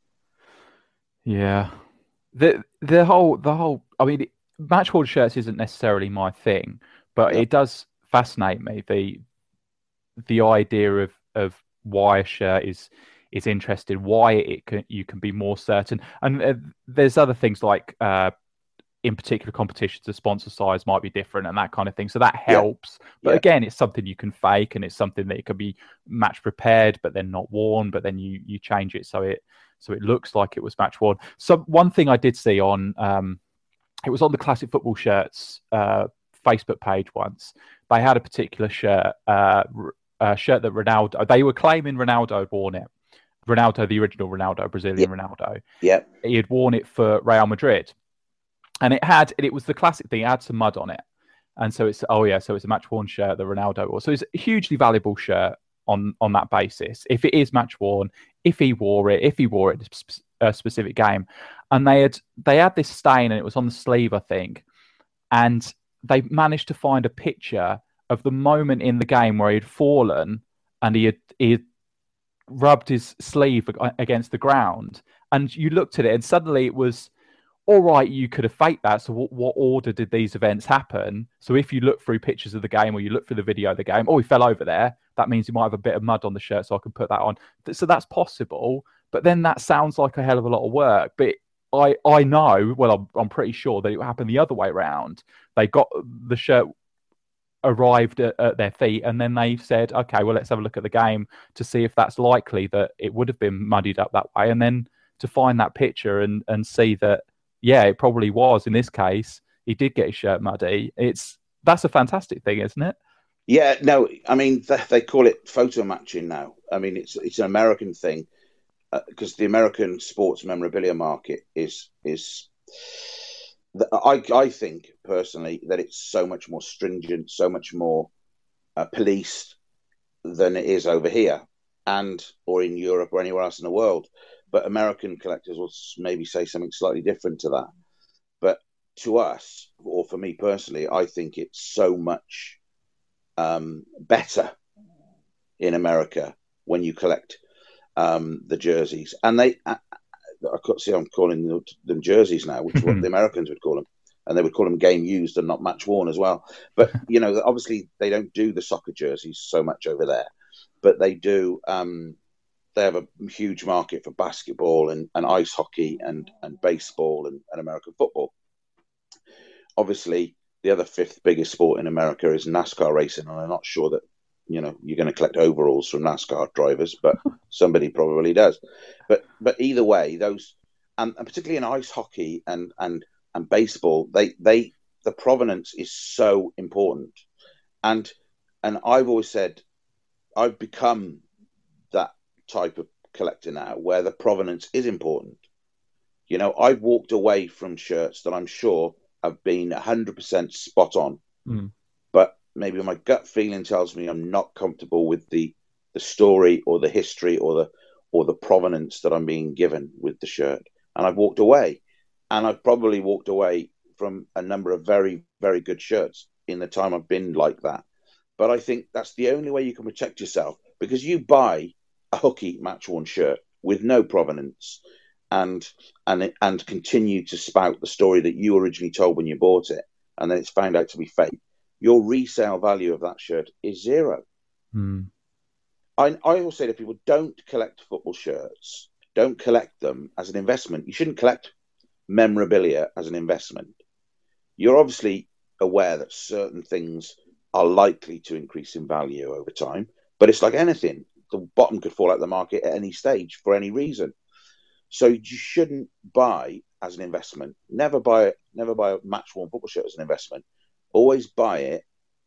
S4: Yeah. The the whole the whole I mean match worn shirts isn't necessarily my thing, but
S5: Yeah.
S4: it does fascinate me the the idea of of why a shirt is is interested, why it can you can be more certain. And uh, there's other things like uh in particular competitions, the sponsor size might be different and that kind of thing. So that helps. Yeah. But yeah. again, it's something you can fake, and it's something that it can be match prepared, but then not worn, but then you you change it so it so it looks like it was match worn. So one thing I did see on um it was on the Classic Football Shirts uh Facebook page once. They had a particular shirt, uh a shirt that Ronaldo, they were claiming Ronaldo had worn it. Ronaldo, the original Ronaldo, Brazilian yeah. Ronaldo.
S5: Yeah.
S4: He had worn it for Real Madrid. And it had, it was the classic thing, it had some mud on it. And so it's, oh yeah, so it's a match worn shirt that Ronaldo wore. So it's a hugely valuable shirt on, on that basis. If it is match worn, if he wore it, if he wore it in a specific game. And they had, they had this stain, and it was on the sleeve, I think. And they managed to find a picture of the moment in the game where he had fallen and he had, he had rubbed his sleeve against the ground. And you looked at it and suddenly it was, all right, you could have faked that. So what, what order did these events happen? So if you look through pictures of the game, or you look through the video of the game, oh, he fell over there. That means he might have a bit of mud on the shirt, so I can put that on. So that's possible. But then that sounds like a hell of a lot of work. But I, I know, well, I'm, I'm pretty sure that it happened the other way around. They got the shirt arrived at, at their feet, and then they said, okay, well, let's have a look at the game to see if that's likely that it would have been muddied up that way. And then to find that picture and, and see that, yeah, it probably was. In this case, he did get his shirt muddy. It's that's a fantastic thing, isn't it?
S5: Yeah, no, I mean, they call it photo matching now. I mean, it's it's an American thing because uh, the American sports memorabilia market is is. I I think personally that it's so much more stringent, so much more uh, policed than it is over here, and or in Europe or anywhere else in the world. But American collectors will maybe say something slightly different to that. But to us, or for me personally, I think it's so much um, better in America when you collect um, the jerseys. And they, I, I could see I'm calling them jerseys now, which is what the Americans would call them. And they would call them game used and not match worn as well. But, you know, obviously they don't do the soccer jerseys so much over there. But they do... Um, They have a huge market for basketball and, and ice hockey and, and baseball and, and American football. Obviously, the other fifth biggest sport in America is NASCAR racing, and I'm not sure that you know you're going to collect overalls from NASCAR drivers, but somebody probably does. But but either way, those and, and particularly in ice hockey and and and baseball, they they the provenance is so important, and and I've always said I've become that type of collector now where the provenance is important. You know, I've walked away from shirts that I'm sure have been one hundred percent spot on, mm. but maybe my gut feeling tells me I'm not comfortable with the the story or the history or the or the provenance that I'm being given with the shirt, and I've walked away. And I've probably walked away from a number of very, very good shirts in the time I've been like that. But I think that's the only way you can protect yourself, because you buy a hooky match-worn shirt with no provenance and and and continue to spout the story that you originally told when you bought it, and then it's found out to be fake. Your resale value of that shirt is zero.
S4: Mm.
S5: I, I always say to people, don't collect football shirts. Don't collect them as an investment. You shouldn't collect memorabilia as an investment. You're obviously aware that certain things are likely to increase in value over time, but it's like anything. The bottom could fall out of the market at any stage for any reason. So you shouldn't buy as an investment. Never buy never buy a match-worn football shirt as an investment. Always buy it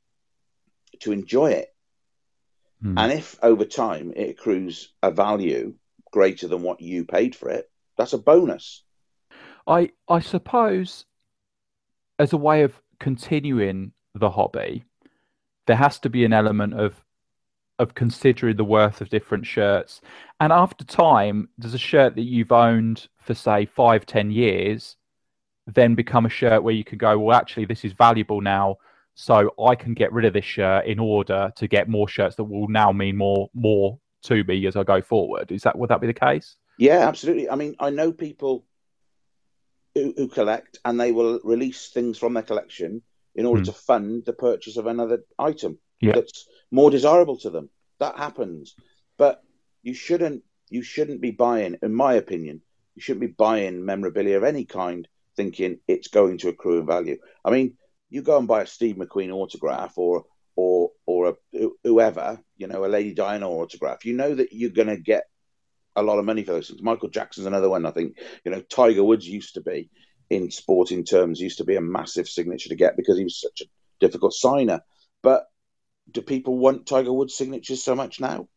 S5: to enjoy it. Mm. And if over time it accrues a value greater than what you paid for it, that's a bonus.
S4: I I suppose as a way of continuing the hobby, there has to be an element of of considering the worth of different shirts. And after time, does a shirt that you've owned for, say, five, ten years then become a shirt where you can go, well, actually, this is valuable now so I can get rid of this shirt in order to get more shirts that will now mean more more to me as I go forward. Is that would that be the case?
S5: Yeah, absolutely. I mean, I know people who, who collect, and they will release things from their collection in order
S4: Hmm.
S5: to fund the purchase of another item
S4: Yeah.
S5: that's more desirable to them. That happens, but you shouldn't. You shouldn't be buying, in my opinion, you shouldn't be buying memorabilia of any kind thinking it's going to accrue in value. I mean, you go and buy a Steve McQueen autograph or or or a, whoever, you know, a Lady Diana autograph. You know that you're going to get a lot of money for those things. Michael Jackson's another one. I think, you know, Tiger Woods used to be, in sporting terms, used to be a massive signature to get because he was such a difficult signer. But do people want Tiger Woods signatures so much now?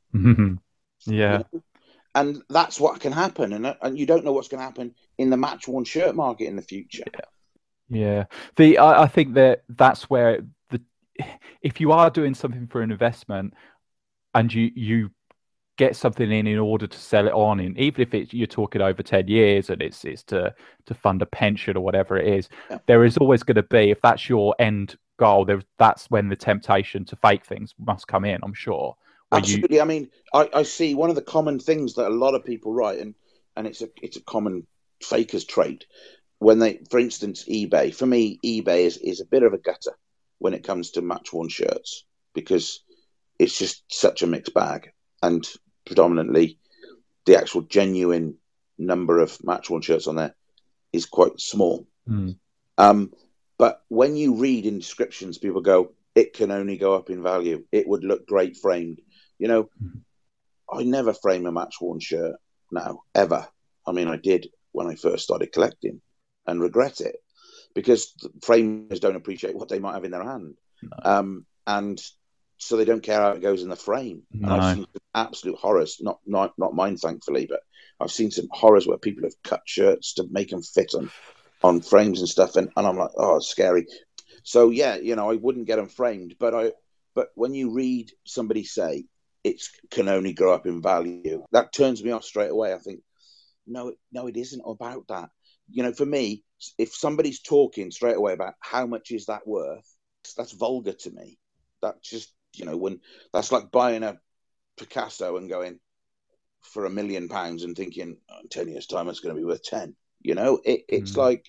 S4: Yeah.
S5: You know? And that's what can happen. And, and you don't know what's going to happen in the match-worn shirt market in the future.
S4: Yeah. Yeah. The I, I think that that's where the if you are doing something for an investment and you you get something in in order to sell it on in, even if it's you're talking over ten years and it's it's to to fund a pension or whatever it is,
S5: Yeah.
S4: there is always going to be, if that's your end goal, there that's when the temptation to fake things must come in, I'm sure. Where
S5: Absolutely.
S4: You,
S5: I mean, I, I see one of the common things that a lot of people write, and, and it's a it's a common faker's trait. When they, for instance, eBay, for me, eBay is, is a bit of a gutter when it comes to match-worn shirts because it's just such a mixed bag. And predominantly, the actual genuine number of match-worn shirts on there is quite small.
S4: Mm.
S5: Um, but when you read in descriptions, people go, it can only go up in value. It would look great framed. You know,
S4: Mm.
S5: I never frame a match-worn shirt now, ever. I mean, I did when I first started collecting and regret it because framers don't appreciate what they might have in their hand.
S4: No.
S5: Um, and so they don't care how it goes in the frame.
S4: No.
S5: And I've seen some absolute horrors, not, not, not mine, thankfully, but I've seen some horrors where people have cut shirts to make them fit on, on frames and stuff. And, and I'm like, oh, it's scary. So, yeah, you know, I wouldn't get them framed. But I, but when you read somebody say it can only go up in value, that turns me off straight away. I think, no, no, it isn't about that. You know, for me, if somebody's talking straight away about how much is that worth, that's vulgar to me. That just, you know, when that's like buying a Picasso and going for a million pounds and thinking oh, in ten years' time it's going to be worth ten. You know, it, it's mm. like,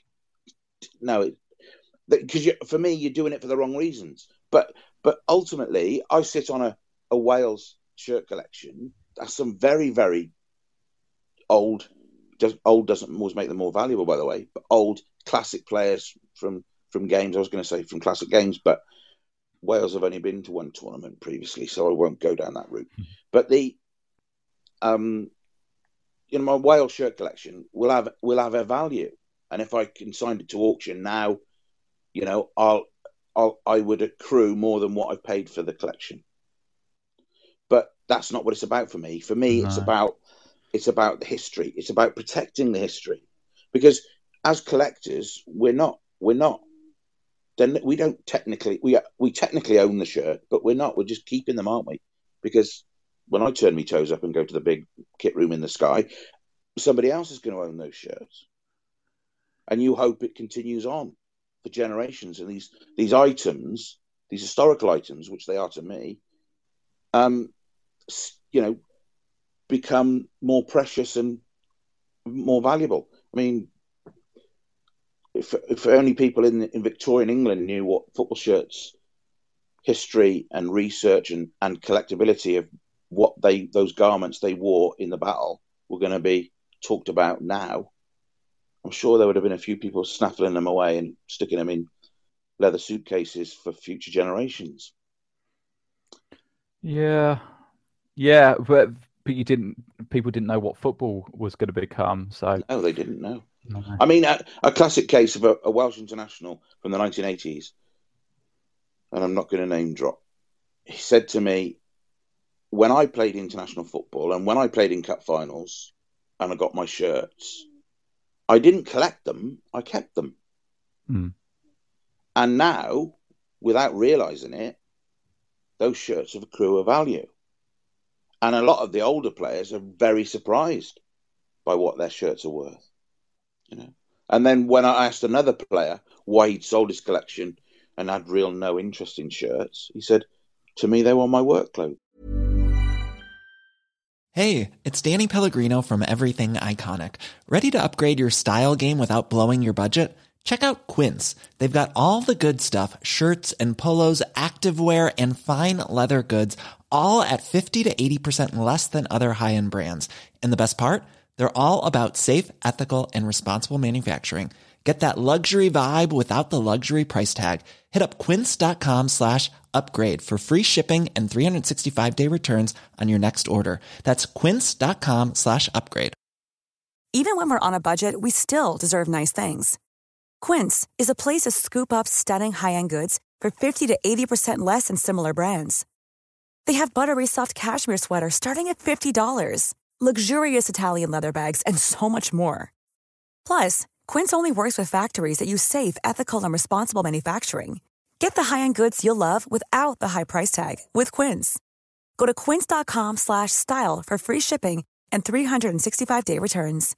S5: no, because for me, you're doing it for the wrong reasons. But but ultimately, I sit on a, a Wales shirt collection. That's some very, very old. Just old doesn't always make them more valuable, by the way. But old classic players from from games. I was going to say from classic games, but Wales have only been to one tournament previously, so I won't go down that route. Mm-hmm. But the, um, you know, my Wales shirt collection will have will have a value, and if I consigned it to auction now, you know, I'll I'll I would accrue more than what I've paid for the collection. But that's not what it's about for me. For me, no. it's about it's about the history. It's about protecting the history, because as collectors, we're not we're not. Then we don't technically we we technically own the shirt, but we're not. We're just keeping them, aren't we? Because when I turn my toes up and go to the big kit room in the sky, somebody else is going to own those shirts, and you hope it continues on for generations. And these these items, these historical items, which they are to me, um, you know, become more precious and more valuable. I mean. If, if only people in, in Victorian England knew what football shirts history and research and, and collectability of what they those garments they wore in the battle were going to be talked about now, I'm sure there would have been a few people snaffling them away and sticking them in leather suitcases for future generations.
S4: Yeah, yeah, but but you didn't. People didn't know what football was going to become. So
S5: no, they didn't know.
S4: No.
S5: I mean, a, a classic case of a, a Welsh international from the nineteen eighties, and I'm not going to name drop. He said to me, when I played international football and when I played in cup finals and I got my shirts, I didn't collect them, I kept them.
S4: Mm.
S5: And now, without realising it, those shirts have accrue a value. And a lot of the older players are very surprised by what their shirts are worth. You know, and then when I asked another player why he'd sold his collection, and had real no interest in shirts. He said, to me, they were my work clothes.
S6: Hey, it's Danny Pellegrino from Everything Iconic. Ready to upgrade your style game without blowing your budget? Check out Quince. They've got all the good stuff, shirts and polos, activewear, and fine leather goods, all at fifty to eighty percent less than other high-end brands. And the best part? They're all about safe, ethical, and responsible manufacturing. Get that luxury vibe without the luxury price tag. Hit up quince.com slash upgrade for free shipping and three sixty-five day returns on your next order. That's quince.com slash upgrade.
S7: Even when we're on a budget, we still deserve nice things. Quince is a place to scoop up stunning high-end goods for fifty to eighty percent less than similar brands. They have buttery soft cashmere sweaters starting at fifty dollars, luxurious Italian leather bags, and so much more. Plus, Quince only works with factories that use safe, ethical, and responsible manufacturing. Get the high-end goods you'll love without the high price tag with Quince. Go to quince.com slash style for free shipping and three sixty-five day returns.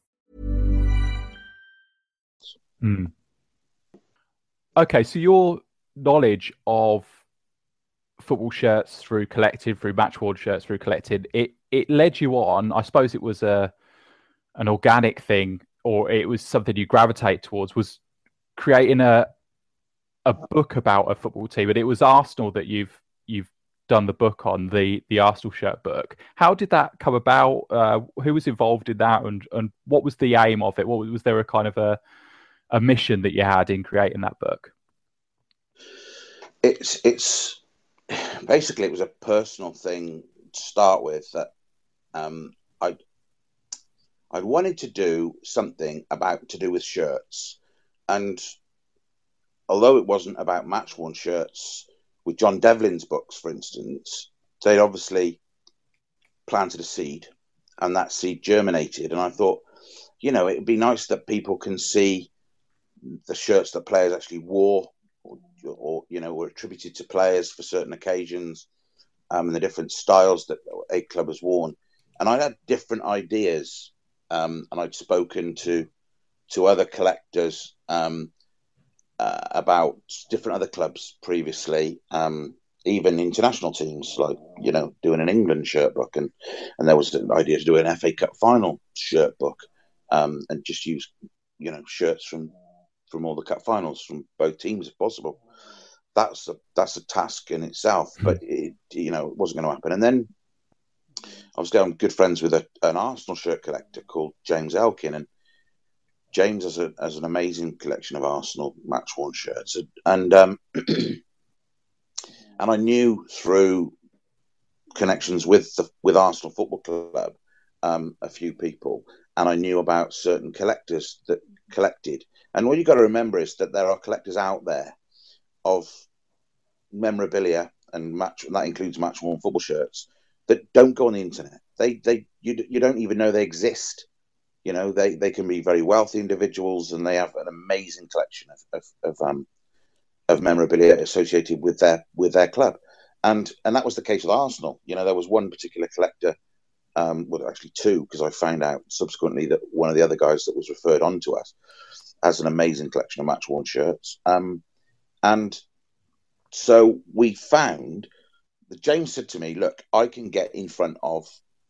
S4: Hmm. Okay, so your knowledge of football shirts through Collected, through Matchworn shirts through Collected, it it led you on. I suppose it was a an organic thing, or it was something you gravitate towards, was creating a a book about a football team. But it was Arsenal that you've you've done the book on, the the Arsenal shirt book. How did that come about? Uh, who was involved in that, and and what was the aim of it? What was, was there a kind of a a mission that you had in creating that book?
S5: It's it's basically, it was a personal thing to start with, that um, I I wanted to do something about to do with shirts, and although it wasn't about Matchworn shirts, with John Devlin's books, for instance, they'd obviously planted a seed, and that seed germinated. And I thought, you know, it'd be nice that people can see the shirts that players actually wore, or, or you know, were attributed to players for certain occasions, um, and the different styles that a club has worn. And I had different ideas, um, and I'd spoken to to other collectors um, uh, about different other clubs previously, um, even international teams, like, you know, doing an England shirt book, and and there was an idea to do an F A Cup final shirt book, um, and just use, you know, shirts from. from all the cup finals from both teams if possible. That's a that's a task in itself, but it, you know, it wasn't going to happen. And then obviously I'm good friends with a, an Arsenal shirt collector called James Elkin, and James has, a, has an amazing collection of Arsenal Matchworn shirts, and um, and I knew through connections with the, with Arsenal Football Club um, a few people, and I knew about certain collectors that collected. And what you've got to remember is that there are collectors out there of memorabilia, and match, and that includes Matchworn football shirts, that don't go on the internet. They, they, you, you don't even know they exist. You know, they, they can be very wealthy individuals, and they have an amazing collection of of, of um of memorabilia associated with their with their club. And and that was the case with Arsenal. You know, there was one particular collector, um, well, actually two, because I found out subsequently that one of the other guys that was referred on to us has an amazing collection of Matchworn shirts. Um, and so we found that James said to me, look, I can get in front of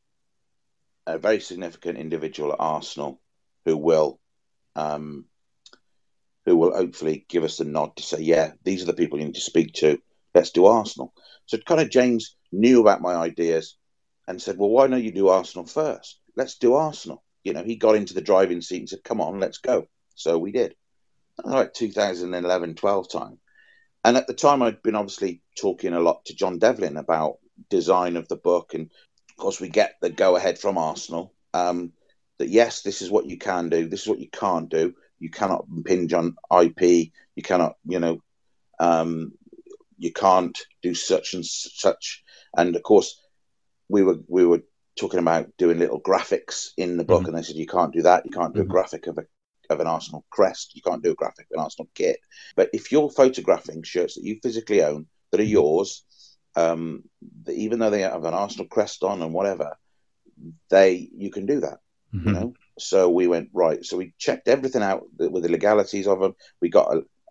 S5: a very significant individual at Arsenal who will um, who will hopefully give us the nod to say, yeah, these are the people you need to speak to. Let's do Arsenal. So kind of James knew about my ideas and said, well, why don't you do Arsenal first? Let's do Arsenal. You know, he got into the driving seat and said, come on, let's go. So we did. Like two thousand eleven twelve time. And at the time, I'd been obviously talking a lot to John Devlin about design of the book. And of course, we get the go ahead from Arsenal um, that, yes, this is what you can do. This is what you can't do. You cannot impinge on I P. You cannot, you know, um, you can't do such and such. And of course, we were we were talking about doing little graphics in the book, mm-hmm. and they said, you can't do that. You can't do mm-hmm. a graphic of a of an Arsenal crest. You can't do a graphic of an Arsenal kit. But if you're photographing shirts that you physically own that are yours, um, that even though they have an Arsenal crest on and whatever, they you can do that. Mm-hmm. You know. So we went right. So we checked everything out with the legalities of them. We got a,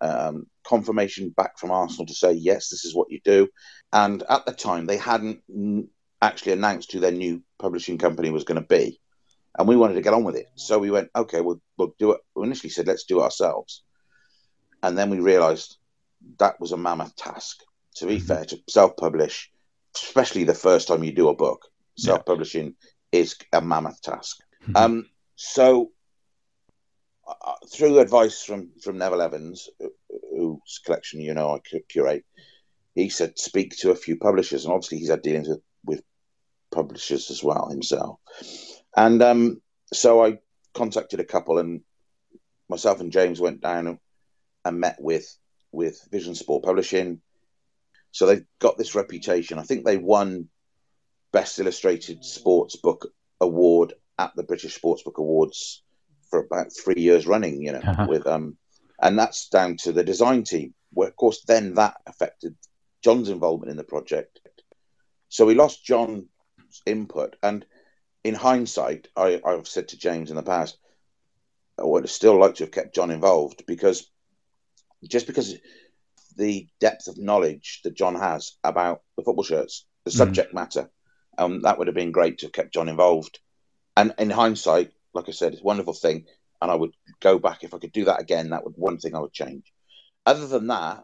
S5: um, confirmation back from Arsenal to say, yes, this is what you do. And at the time, they hadn't actually announced who their new publishing company was going to be. And we wanted to get on with it. So we went, okay, we'll, we'll do it. We initially said, let's do it ourselves. And then we realized that was a mammoth task. To be mm-hmm. fair, to self-publish, especially the first time you do a book, self-publishing yeah. is a mammoth task. Mm-hmm. Um, so uh, through advice from, from Neville Evans, whose collection, you know, I curate, he said, speak to a few publishers. And obviously he's had dealings with, with publishers as well himself. And um, so I contacted a couple, and myself and James went down and, and met with, with Vision Sport Publishing. So they've got this reputation. I think they won Best Illustrated Sports Book Award at the British Sports Book Awards for about three years running, you know, uh-huh. with um, and that's down to the design team, where, of course, then that affected John's involvement in the project. So we lost John's input. And in hindsight, I, I've said to James in the past, I would have still liked to have kept John involved, because just because the depth of knowledge that John has about the football shirts, the subject mm. matter, um, that would have been great to have kept John involved. And in hindsight, like I said, it's a wonderful thing. And I would go back, if I could do that again, that would one thing I would change. Other than that,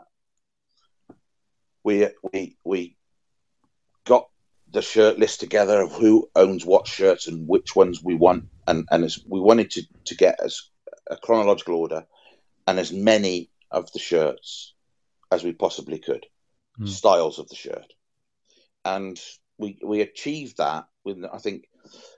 S5: we we we got the shirt list together of who owns what shirts and which ones we want, and and as we wanted to to get as a chronological order and as many of the shirts as we possibly could, mm. styles of the shirt, and we we achieved that with, I think,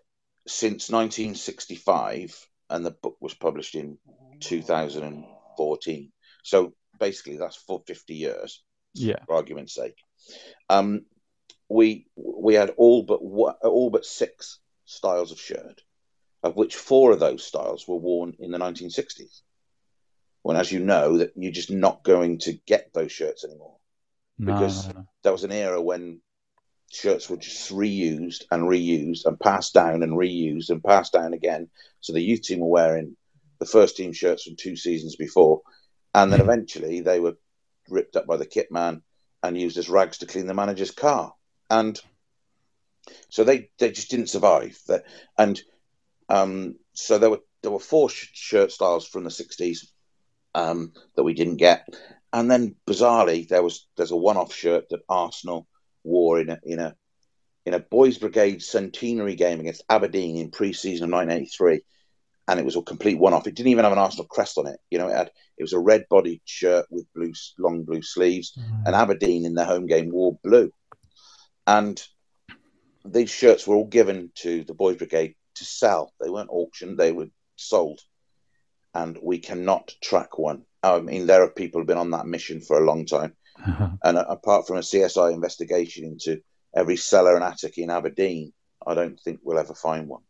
S5: since nineteen sixty-five, and the book was published in two thousand fourteen. So basically, that's for fifty years. Yeah, for argument's sake. Um, we we had all but all but six styles of shirt, of which four of those styles were worn in the nineteen sixties. When, as you know, that you're just not going to get those shirts anymore, no, because no, no. that was an era when shirts were just reused and reused and passed down and reused and passed down again. So the youth team were wearing the first team shirts from two seasons before, and then eventually they were ripped up by the kit man and used as rags to clean the manager's car. And so they, they just didn't survive. That, and um, so there were there were four sh- shirt styles from the sixties um, that we didn't get. And then bizarrely, there was there's a one-off shirt that Arsenal wore in a in a in a Boys Brigade centenary game against Aberdeen in pre-season of nineteen eighty-three, and it was a complete one-off. It didn't even have an Arsenal crest on it. You know, it had it was a red-bodied shirt with blue long blue sleeves, mm. and Aberdeen in their home game wore blue. And these shirts were all given to the Boys Brigade to sell. They weren't auctioned; they were sold. And we cannot track one. I mean, there are people who've been on that mission for a long time. Uh-huh. And uh, apart from a C S I investigation into every cellar and attic in Aberdeen, I don't think we'll ever find one.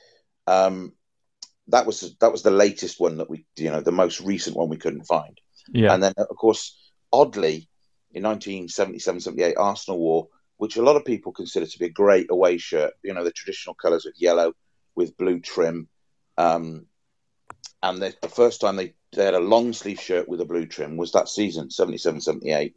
S5: Um, that was that was the latest one that we, you know, the most recent one we couldn't find. Yeah. And then, of course, oddly, in nineteen seventy-seven seventy-eight, Arsenal wore, which a lot of people consider to be a great away shirt. You know, the traditional colours of yellow with blue trim. Um, and the, the first time they, they had a long sleeve shirt with a blue trim was that season, seventy-seven seventy-eight.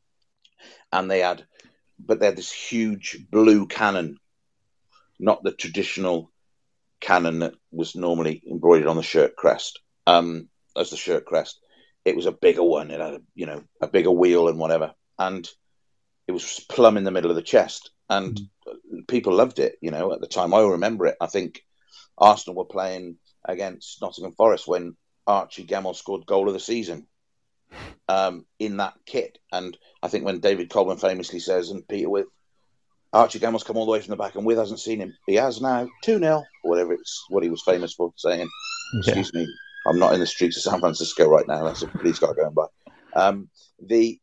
S5: And they had, but they had this huge blue cannon, not the traditional cannon that was normally embroidered on the shirt crest, um, as the shirt crest. It was a bigger one. It had, a, you know, a bigger wheel and whatever. And it was plumb in the middle of the chest. And mm-hmm. people loved it, you know, at the time. I remember it. I think Arsenal were playing against Nottingham Forest when Archie Gemmill scored goal of the season um, in that kit. And I think when David Coleman famously says, and Peter With, Archie Gemmill's come all the way from the back and With hasn't seen him. He has now, two nil, or whatever it's what he was famous for saying. Yeah. Excuse me, I'm not in the streets of San Francisco right now. That's a police car going by. Um, the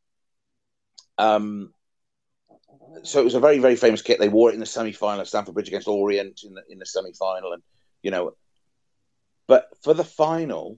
S5: um, So it was a very, very famous kit. They wore it in the semi-final at Stamford Bridge against Orient in the, in the semi-final. And, you know, but for the final,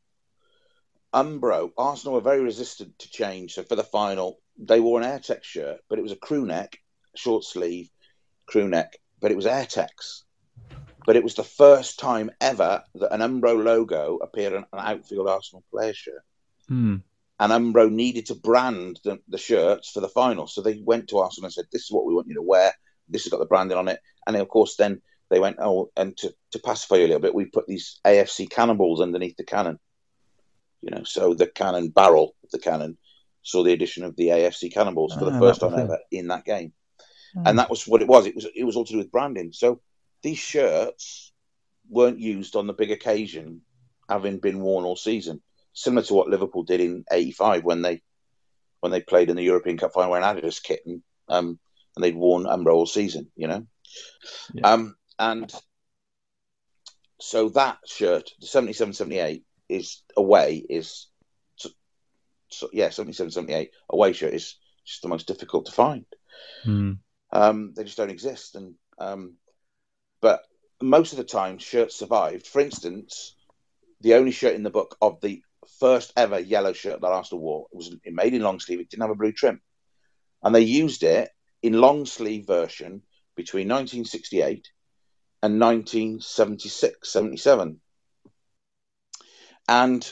S5: Umbro, Arsenal were very resistant to change. So for the final, they wore an Airtex shirt, but it was a crew neck, short sleeve, crew neck, but it was Airtex. But it was the first time ever that an Umbro logo appeared on an outfield Arsenal player shirt.
S4: Hmm.
S5: and Umbro needed to brand the, the shirts for the final. So they went to Arsenal and said, this is what we want you to wear. This has got the branding on it. And then, of course, then they went, oh, and to, to pacify you a little bit, we put these A F C cannonballs underneath the cannon. You know, so the cannon barrel of the cannon saw the addition of the A F C cannonballs for
S4: oh,
S5: the first time
S4: it.
S5: ever in that game.
S4: Oh.
S5: And that was what it was. It was it was all to do with branding. So these shirts weren't used on the big occasion, having been worn all season. Similar to what Liverpool did in eighty-five when they when they played in the European Cup final wearing Adidas kit, and um, and they'd worn Umbro all season, you know. Yeah. Um, and so that shirt, the seventy-seven seventy-eight, is away is so, so, yeah seventy-seven seventy-eight away shirt is just the most difficult to find.
S4: Hmm.
S5: Um, they just don't exist, and um, but most of the time shirts survived. For instance, the only shirt in the book of the first ever yellow shirt that Arsenal wore, it was made in long sleeve. It didn't have a blue trim, and they used it in long sleeve version between nineteen sixty-eight and nineteen seventy-six seventy-seven. And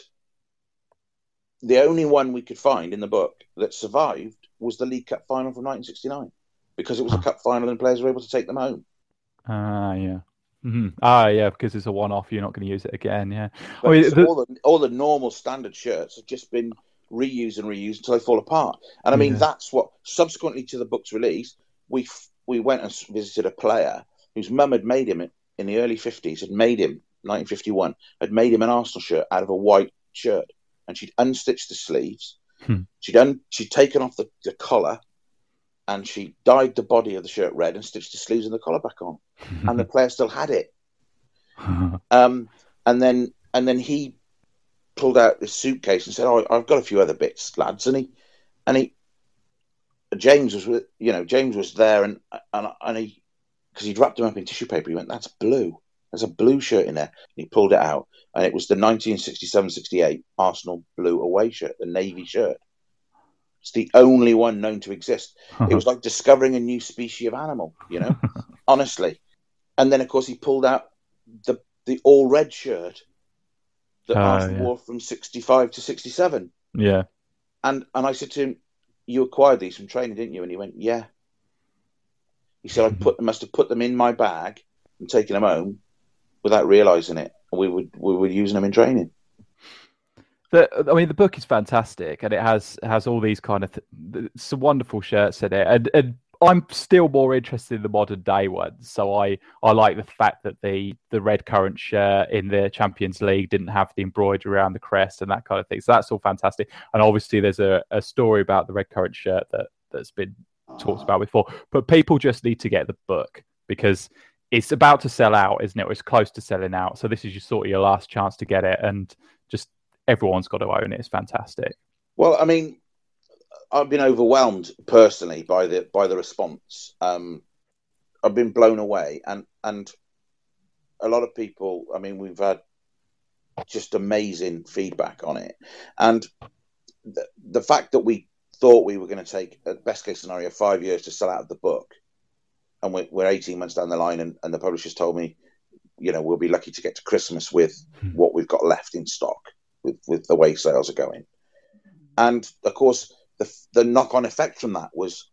S5: the only one we could find in the book that survived was the League Cup final from nineteen sixty-nine, because it was a cup final and players were able to take them home.
S4: Ah, uh, yeah. Mm-hmm. Ah, yeah, because it's a one-off. You're not going to use it again. Yeah.
S5: But
S4: I mean, the...
S5: all the all the normal standard shirts have just been reused and reused until they fall apart. And I mean, yeah. that's what subsequently to the book's release, we we went and visited a player whose mum had made him in the early fifties, had made him nineteen fifty-one, had made him an Arsenal shirt out of a white shirt, and she'd unstitched the sleeves.
S4: Hmm.
S5: She'd un, she'd taken off the, the collar, and she dyed the body of the shirt red and stitched the sleeves and the collar back on. And the player still had it. um, and then and then he pulled out his suitcase and said, "Oh, I've got a few other bits, lads." And he and he James was with you know James was there, and and and he because he'd wrapped him up in tissue paper. He went, "That's blue. There's a blue shirt in there." And he pulled it out, and it was the nineteen sixty-seven sixty-eight Arsenal blue away shirt, the navy shirt. It's the only one known to exist. It was like discovering a new species of animal, you know, honestly. And then, of course, he pulled out the the all red shirt that uh, Arsenal yeah. wore from sixty-five to sixty-seven.
S4: Yeah.
S5: And and I said to him, "You acquired these from training, didn't you?" And he went, "Yeah." He said, "I put must have put them in my bag and taken them home without realising it. We would we were using them in training."
S4: The, I mean, the book is fantastic, and it has has all these kind of th- some wonderful shirts in it, and, and I'm still more interested in the modern day ones. So I, I like the fact that the the red currant shirt in the Champions League didn't have the embroidery around the crest and that kind of thing. So that's all fantastic. And obviously, there's a, a story about the red currant shirt that that's been talked about before. But people just need to get the book because it's about to sell out, isn't it? Or it's close to selling out. So this is your sort of your last chance to get it, and just everyone's got to own it. It's fantastic.
S5: Well, I mean, I've been overwhelmed personally by the by the response. Um, I've been blown away, and and a lot of people. I mean, we've had just amazing feedback on it, and the the fact that we thought we were going to take a best case scenario five years to sell out of the book, and we're, we're eighteen months down the line, and, and the publishers told me, you know, we'll be lucky to get to Christmas with what we've got left in stock. With, with the way sales are going. And of course, the, the knock-on effect from that was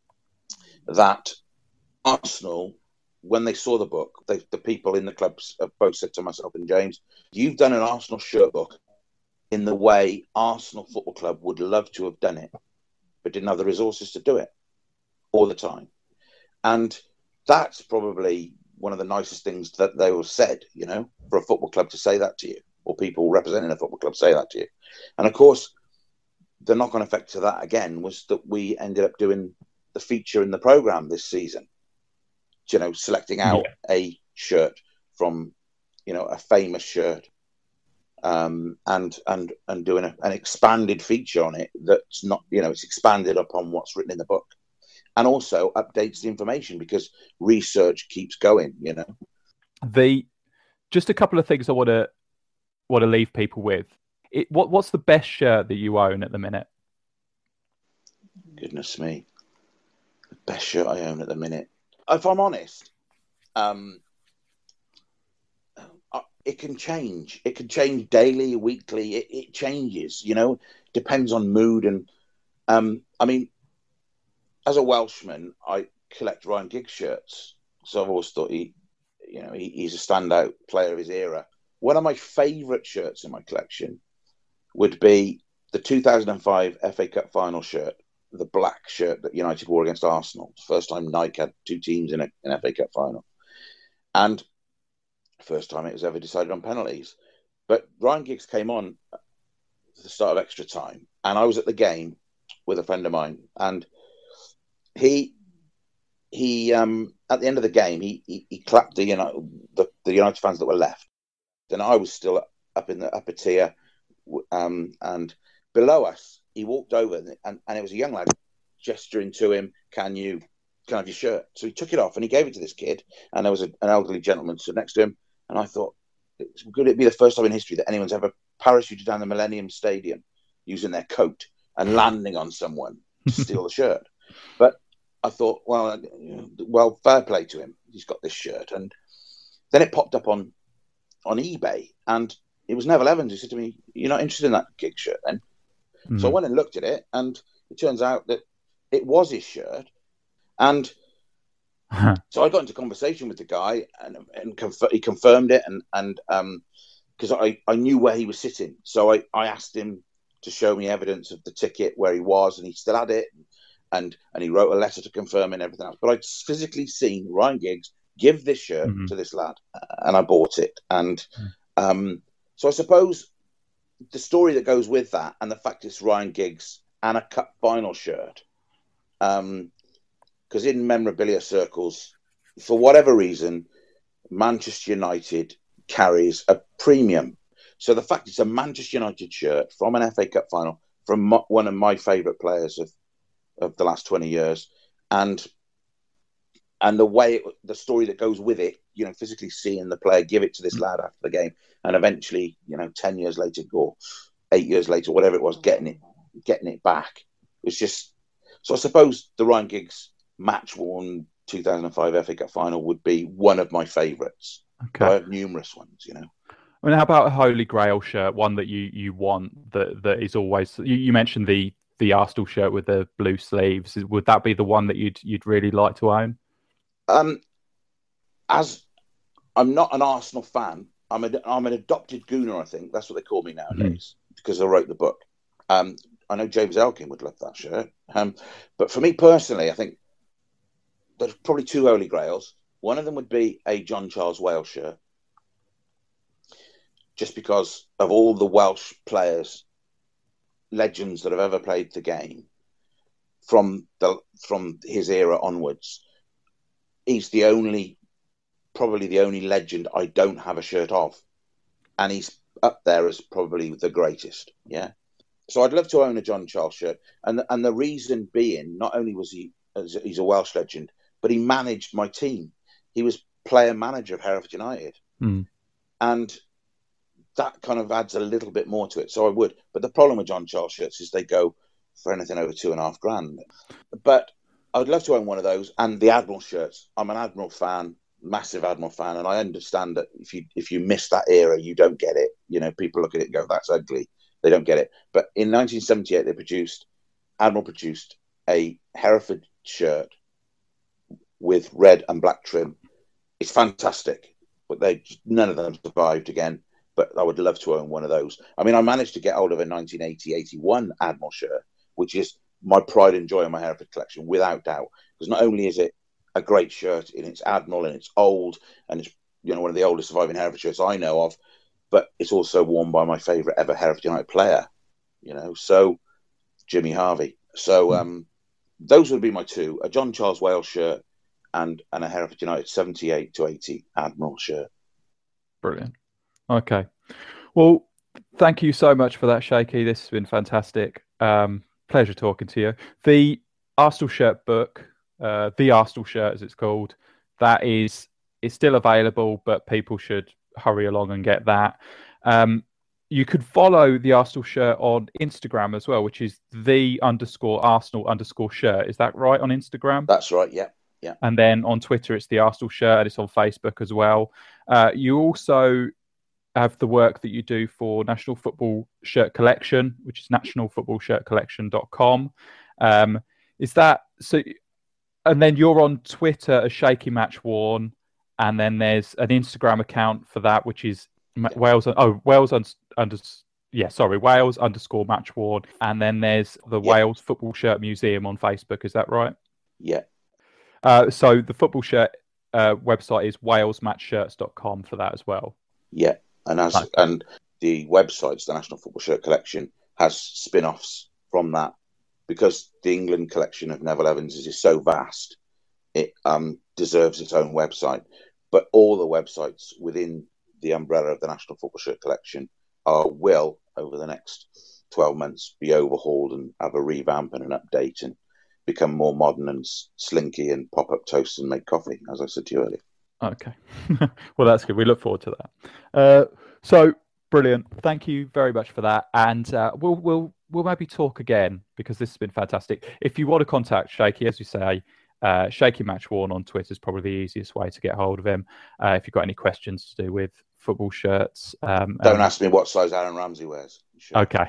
S5: that Arsenal, when they saw the book, they, the people in the clubs both said to myself and James, "You've done an Arsenal shirt book in the way Arsenal Football Club would love to have done it, but didn't have the resources to do it all the time." And that's probably one of the nicest things that they were said, you know, for a football club to say that to you, or people representing a football club say that to you. And of course, the knock-on effect to that again was that we ended up doing the feature in the programme this season, you know, selecting out yeah. a shirt from, you know, a famous shirt, um, and and and doing a, an expanded feature on it that's not, you know, it's expanded upon what's written in the book, and also updates the information because research keeps going, you know.
S4: The just a couple of things I want to want to leave people with. It, what what's the best shirt that you own at the minute?
S5: Goodness me, the best shirt I own at the minute. If I'm honest, um, I, it can change. It can change daily, weekly. It, it changes, you know, depends on mood. And um, I mean, as a Welshman, I collect Ryan Giggs shirts. So I've always thought he, you know, he, he's a standout player of his era. One of my favourite shirts in my collection would be the two thousand five F A Cup final shirt, the black shirt that United wore against Arsenal. First time Nike had two teams in a, an F A Cup final. And first time it was ever decided on penalties. But Ryan Giggs came on at the start of extra time, and I was at the game with a friend of mine, and he he um at the end of the game he he, he clapped the, you know, the the United fans that were left, and I was still up in the upper tier, um and below us he walked over, and, and it was a young lad gesturing to him, can you can I have your shirt? So he took it off and he gave it to this kid, and there was a, an elderly gentleman stood next to him. And I thought, could it be the first time in history that anyone's ever parachuted down the Millennium Stadium using their coat and landing on someone to steal the shirt? But I thought, well, well, fair play to him. He's got this shirt. And then it popped up on on eBay, and it was Neville Evans who said to me, you're not interested in that Giggs shirt then? Mm-hmm. So I went and looked at it, and it turns out that it was his shirt. And so I got into conversation with the guy, and, and conf- he confirmed it, and and um, because I, I knew where he was sitting, so I, I asked him to show me evidence of the ticket where he was, and he still had it, and and he wrote a letter to confirm and everything else. But I'd physically seen Ryan Giggs give this shirt mm-hmm. to this lad, and I bought it, and mm-hmm. um, so I suppose the story that goes with that, and the fact it's Ryan Giggs and a cup final shirt. Um, Because in memorabilia circles, for whatever reason, Manchester United carries a premium. So the fact it's a Manchester United shirt from an F A Cup final from mo- one of my favourite players of, of the last twenty years, and and the way, it, the story that goes with it, you know, physically seeing the player give it to this lad after the game, and eventually, you know, ten years later, or eight years later, whatever it was, getting it, getting it back. It was just, so I suppose the Ryan Giggs match worn two thousand five F A Cup final would be one of my favourites. Okay. I have numerous ones, you know.
S4: I mean, how about a Holy Grail shirt, one that you, you want that, that is always... You, you mentioned the, the Arsenal shirt with the blue sleeves. Would that be the one that you'd you'd really like to own?
S5: Um, as I'm not an Arsenal fan, I'm a, I'm an adopted Gooner, I think. That's what they call me nowadays, mm. because I wrote the book. Um, I know James Elkin would love that shirt. Um, but for me personally, I think there's probably two Holy Grails. One of them would be a John Charles Wales shirt, just because of all the Welsh players, legends that have ever played the game from the from his era onwards. He's the only, probably the only legend I don't have a shirt of, and he's up there as probably the greatest. Yeah, so I'd love to own a John Charles shirt, and and the reason being, not only was he he's a Welsh legend, but he managed my team. He was player manager of Hereford United. Mm. And that kind of adds a little bit more to it. So I would. But the problem with John Charles shirts is they go for anything over two and a half grand. But I'd love to own one of those. And the Admiral shirts. I'm an Admiral fan, massive Admiral fan. And I understand that if you if you miss that era, you don't get it. You know, people look at it and go, that's ugly. They don't get it. But in nineteen seventy-eight, they produced, Admiral produced a Hereford shirt with red and black trim. It's fantastic, but they none of them survived again. But I would love to own one of those. I mean, I managed to get hold of a nineteen eighty eighty-one Admiral shirt, which is my pride and joy in my Hereford collection, without doubt. Because not only is it a great shirt, and it's Admiral, and it's old, and it's, you know, one of the oldest surviving Hereford shirts I know of, but it's also worn by my favourite ever Hereford United player, you know, so Jimmy Harvey. So um, those would be my two: a John Charles Wales shirt and and a Hereford United seventy-eight to eighty Admiral shirt.
S4: Brilliant. Okay. Well, thank you so much for that, Shaky. This has been fantastic. Um, pleasure talking to you. The Arsenal shirt book, uh, the Arsenal shirt as it's called, that is is still available, but people should hurry along and get that. Um, you could follow the Arsenal shirt on Instagram as well, which is the underscore Arsenal underscore shirt. Is that right on Instagram?
S5: That's right, yeah. Yeah.
S4: And then on Twitter, it's the Arsenal shirt. It's on Facebook as well. Uh, you also have the work that you do for National Football Shirt Collection, which is national football shirt collection dot com. Um, is that so? And then you're on Twitter as Shaky Match Worn, and then there's an Instagram account for that, which is yeah. Wales. Oh, Wales un, under. Yeah, sorry, Wales underscore Match Worn, and then there's the yeah. Wales Football Shirt Museum on Facebook. Is that right?
S5: Yeah.
S4: Uh, so the football shirt uh, website is wales match shirts dot com for that as well.
S5: Yeah, and as okay. and the websites, the National Football Shirt Collection, has spin-offs from that, because the England collection of Neville Evans is so vast. It um, deserves its own website, but all the websites within the umbrella of the National Football Shirt Collection are will over the next twelve months be overhauled and have a revamp and an update and become more modern and slinky and pop up toast and make coffee, as I said to you earlier.
S4: Okay. Well, that's good. We look forward to that. Uh, so brilliant. Thank you very much for that. And uh, we'll we'll we'll maybe talk again, because this has been fantastic. If you want to contact Shaky, as you say, uh, Shaky Match Worn on Twitter is probably the easiest way to get hold of him. Uh, if you've got any questions to do with football shirts. Um,
S5: Don't
S4: um,
S5: ask me what size Aaron Ramsey wears. Sure.
S4: Okay.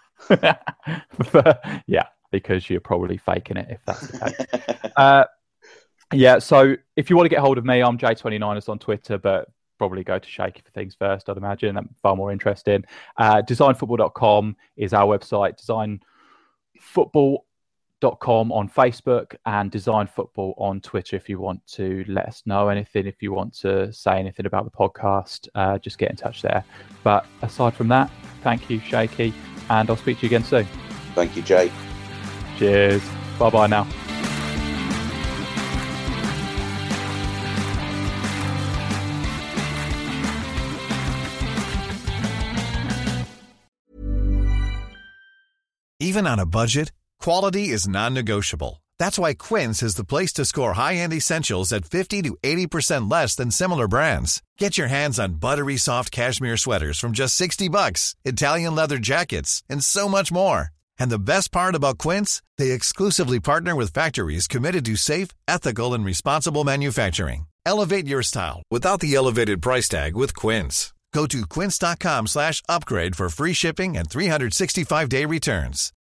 S4: Yeah, because you're probably faking it if that's the case. uh, yeah, so if you want to get hold of me, I'm J twenty-niners on Twitter, but probably go to Shaky for things first, I'd imagine. I'm far more interesting. Uh, design football dot com is our website. design football dot com on Facebook, and Design Football on Twitter if you want to let us know anything, if you want to say anything about the podcast, uh, just get in touch there. But aside from that, thank you, Shaky, and I'll speak to you again soon.
S5: Thank you, Jay.
S4: Cheers. Bye-bye now.
S8: Even on a budget, quality is non-negotiable. That's why Quince is the place to score high-end essentials at fifty to eighty percent less than similar brands. Get your hands on buttery soft cashmere sweaters from just sixty bucks, Italian leather jackets, and so much more. And the best part about Quince, they exclusively partner with factories committed to safe, ethical, and responsible manufacturing. Elevate your style without the elevated price tag with Quince. Go to quince dot com slash upgrade for free shipping and three sixty-five day returns.